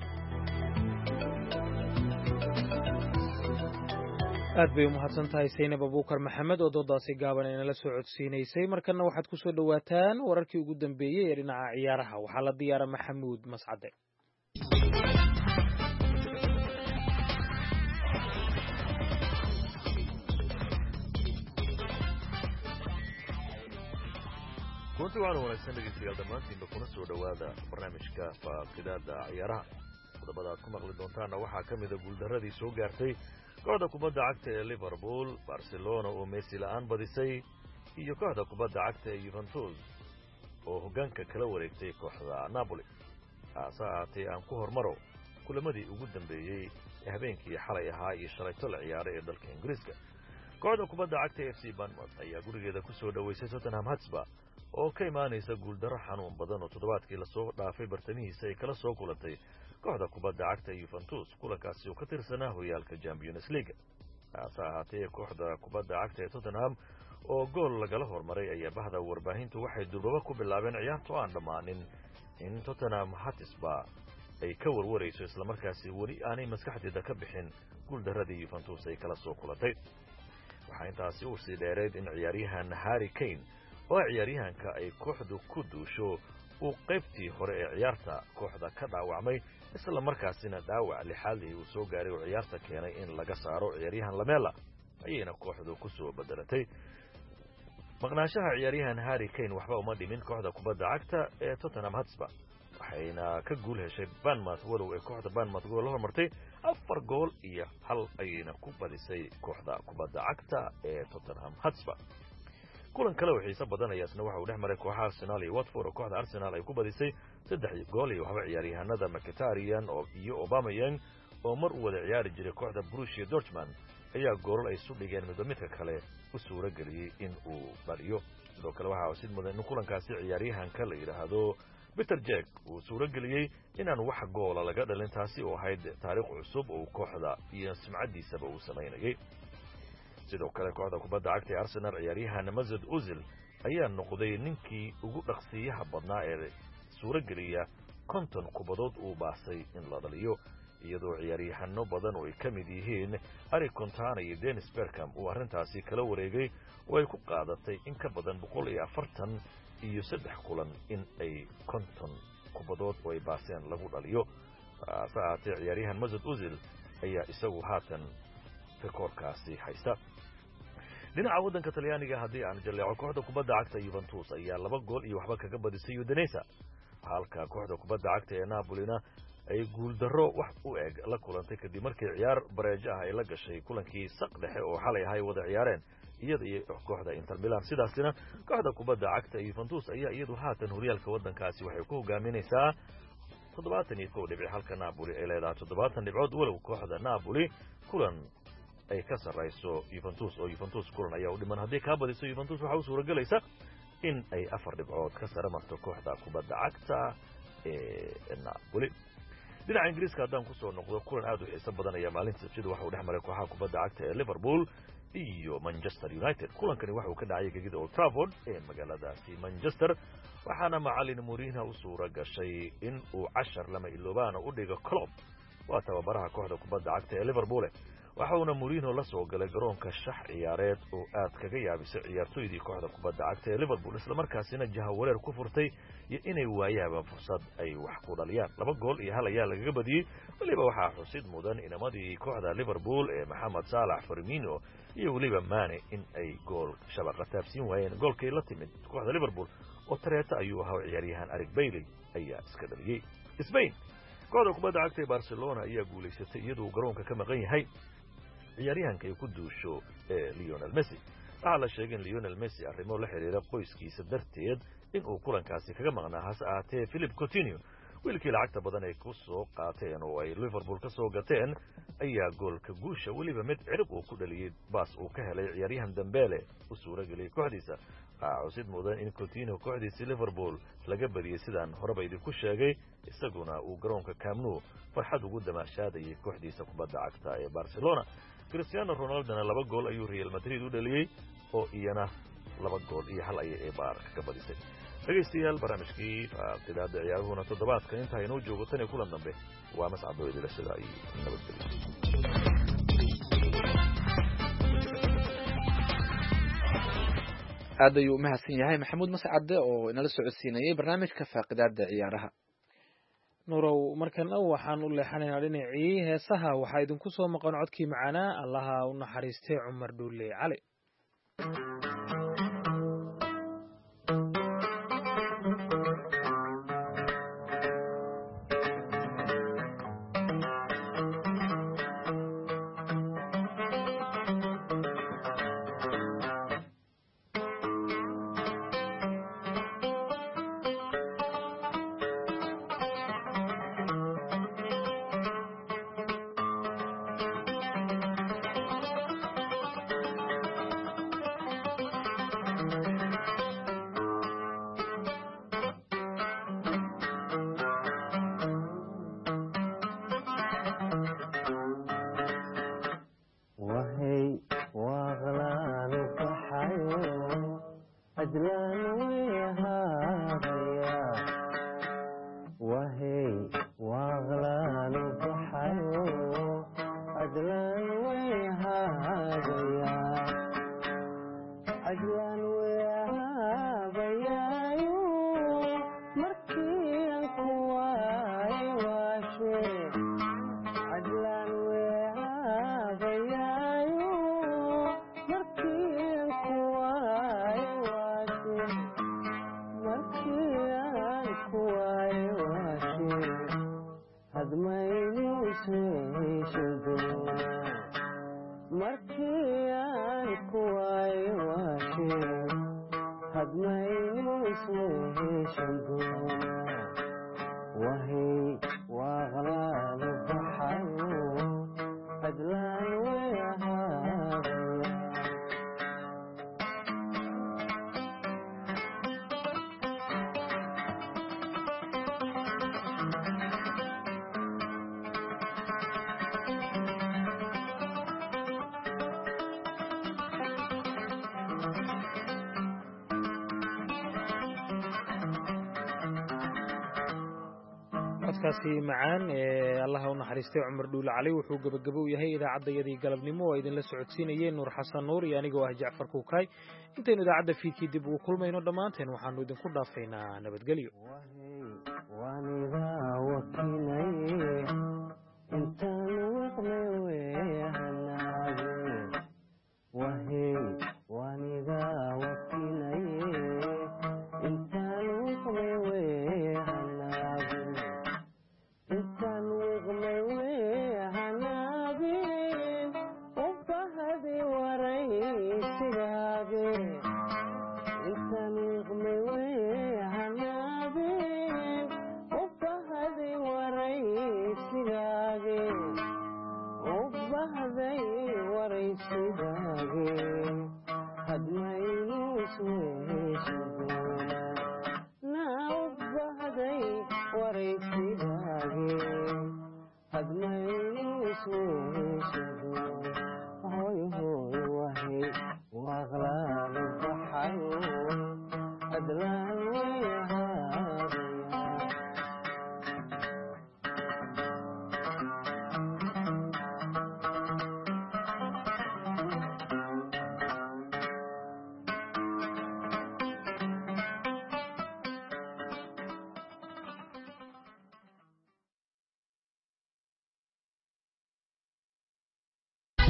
aad bay u mahadsan tahay Saynab Abuukar Maxamed oo doodaasi gaaban ee nala soo codsiinaysay markana waxaad ku soo dhawaataan wararkii ugu dambeeyay ee dhinaca ciyaaraha waxaa la diyaara Maxamuud Mascade kunti waxaan wanaagsan dhegeystayaal dhammaantiinba kuna soo dhowaada barnaamijka faaqidaada ciyaaraha qodobada aad ku maqli doontaana waxaa ka mida guuldaradii soo gaartay kooxda kubadda cagta ee Liverpool, Barcelona oo Messi la'aan badisay iyo kooxda kubadda cagta ee Juventus oo hoggaanka kala wareegtay kooxda Napoli. Hase ahaatee aan ku hormaro kulamadii ugu dambeeyey ee habeenkii xalay ahaa iyo shalayto la ciyaaray ee dalka Ingiriiska. Kooxda kubadda cagta F C Bournemouth ayaa gurigeeda ku soo dhaweysay Tottenham Hotspur oo ka imaanaysa guuldarro xanuun badan oo toddobaadkii la soo dhaafay bartamihiisa ay kala soo kulantay kooxda kubadda cagta Juventus kulankaasi oo ka tirsanaa horyaalka Champions League. Hase ahaatee kooxda kubadda cagta ee Tottenham oo gool lagala hormaray ayaa bahda warbaahintu waxay durbaba ku bilaabeen ciyaarta oo aan dhammaanin in Tottenham Hotspur ay ka warwarayso isla markaasi weli aanay maskaxdeeda ka bixin guuldarradii Juventus ay kala soo kulantay. waxaa intaasi u sii dheereed in ciyaaryahan Harry Kane oo ciyaaryahanka ay kooxdu ku duusho uu qaybtii hore ee ciyaarta kooxda ka dhaawacmay isla markaasina dhaawac lixaadii uu soo gaaray oo ciyaarta keenay in laga saaro ciyaaryahan Lamela ayayna kooxdu ku soo bedelatay. maqnaanshaha ciyaaryahan Harry Kane waxba uma dhimin kooxda kubadda cagta ee Tottenham Hotspur waxayna ka guul heshay Bournemouth walow ay kooxda Bournemouth gool la hormartay afar gool iyo hal ayayna ku badisay kooxda kubadda cagta ee Tottenham Hotspur. kulan kale oo xiiso badan ayaa isna waxa uu dhex maray kooxaha Arsenal iyo Watford oo kooxda Arsenal ay ku badisay saddex gool iyo waxba ciyaaryahanada Mkhitaryan oo iyo Aubameyang oo mar u wada ciyaari jiray kooxda Borussia Dortmund ayaa gool ay isu dhigeen midba midka kale u suura galiyay in uu baliyo. sidoo kale waxa uu sid mudan in kulankaasi ciyaaryahanka la yiraahdo Peter Cech uu suura galiyay inaan wax gool laga dhalin taasi oo ahayd taariikh cusub oo kooxda iyo sumcadiisaba uu sameeyay. sidoo kale kooxda kubadda cagta ee Arsenal ciyaaryahan Mesut Ozil ayaa noqday ninkii ugu dhaqsiyaha badnaa ee suura galiya konton kubadood uu baasay in la dhaliyo iyadoo ciyaaryahanno badan oo ay ka mid yihiin Eric Cantona iyo Dennis Bergkamp uu arrintaasi kala wareegay oo ay ku qaadatay in ka badan boqol iyo afartan iyo saddex kulan in ay konton kubadood oo ay baaseen lagu dhaliyo. saacadii ciyaaryahan Mesut Ozil ayaa isagu haatan rekoorkaasi haysta. dhinaca waddanka Talyaaniga haddii aan jaleeco kooxda kubadda cagta Juventus ayaa laba gool iyo waxba kaga badisay Udinese halka kooxda kubadda cagta ee Napolina ay guuldarro wax u eg la kulantay kadib markii ciyaar bareejo ah ay la gashay kulankii saq dhexe oo xalay ahay wada ciyaareen iyada iyo kooxda Inter Milan. sidaasina kooxda kubadda cagta Juventus ayaa iyadu haatan horyaalka waddankaasi waxay ku hogaaminaysaa toddobaatan iyo kow dhibic halka Napoli ay leedahay toddobaatan dhibcood walow kooxda Napoli kulan ay ka sarrayso Juventus oo Juventus kulan ayaa u dhiman haddii ka badiso Juventus waxa uu suura galaysa in ay afar dhibcood ka sare marto kooxda kubadda cagta ee Napoli. dhinaca Ingiriiska haddaan ku soo noqdo kulan aad u xiiso badan ayaa maalinta Sabtida waxa uu dhex maray kooxaha kubadda cagta ee Liverpool iyo Manchester United. kulankani waxa uu ka dhacay gegida Old Trafford ee magaaladaasi Manchester waxaana macallin Mourinho u suura gashay in uu cashar lama iloobaan u dhigo Klopp waa tababaraha kooxda kubadda cagta ee Liverpool waxauna Mourinho la soo galay garoonka shax ciyaareed oo aad kaga yaabisay ciyaartoydii kooxda kubadda cagta ee Liverpool isla markaasina jahawareer ku furtay iyo inay waayaan fursad ay wax ku dhaliyaan laba gool iyo hal ayaa lagaga badiyay waliba waxaa xusid mudan inamadii kooxda Liverpool ee Mohamed Salah Firmino iyo waliba Mane in ay gool shabaqa taabsiin waayeen goolkay la timid kooxda Liverpool oo tareeta ayuu ahaa ciyaaryahan Eric Bailly ayaa iska dhaliyay Spain kooxda kubadda cagta ee Barcelona ayaa guuleysatay iyadoo garoonka ka maqan yahay ciyaaryahanka ay ku duusho ee Lionel Messi waxaa la sheegay in Lionel Messi arrimo la xiriira qoyskiisa darteed in uu kulankaasi kaga maqnaa hase ahaatee Philippe Coutinho wiilkii lacagta badan ay ku soo qaateen oo ay Liverpool ka soo gateen ayaa goolka guusha waliba mid cirib uu ku dhaliyay baas uu ka helay ciyaaryahan Dembele u suurageliyay kooxdiisa waxaa xusid mudan in Coutinho kooxdiisa Liverpool laga badiyay sidaan horeba idinku sheegay isaguna uu garoonka Camp Nou farxad ugu damaashaadayay kooxdiisa kubadda cagta ee Barcelona Cristiano Ronaldo laba gool ayuu Real Madrid u dhaliyay oo iyana laba gool iyo hal ay ee Barca ka badisay dhageystayaal barnaamijkii faaqidaada ciyaarahuna toddobaadka inta inoo joogo tan kulan dambe waa mas'aado idila sida ay nabadgelyo aad ayuu mahadsan yahay maxamuud mascade oo inala socodsiinayay barnaamijka faaqidaada ciyaaraha nurow markan waxaan u leexanaynaa dhinacii heesaha waxaa idinku soo maqan codkii macaanaa allaha u naxariistay cumar dhuule cali codkaasi macaan ee allaha u naxariistay cumar dhuule cali wuxuu gabagabo u yahay idaacaddayadii galabnimo oo idinla socodsiinayeen nuur xasan nuur iyo anigoo ah jacfar kuukay intaynu idaacadda fiidkii dib ugu kulmayno dhammaanteen waxaanu idinku dhaafaynaa nabadgelyo Hoy hoy wahi waqlaalo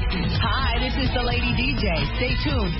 Hi, this is the Lady D J. Stay tuned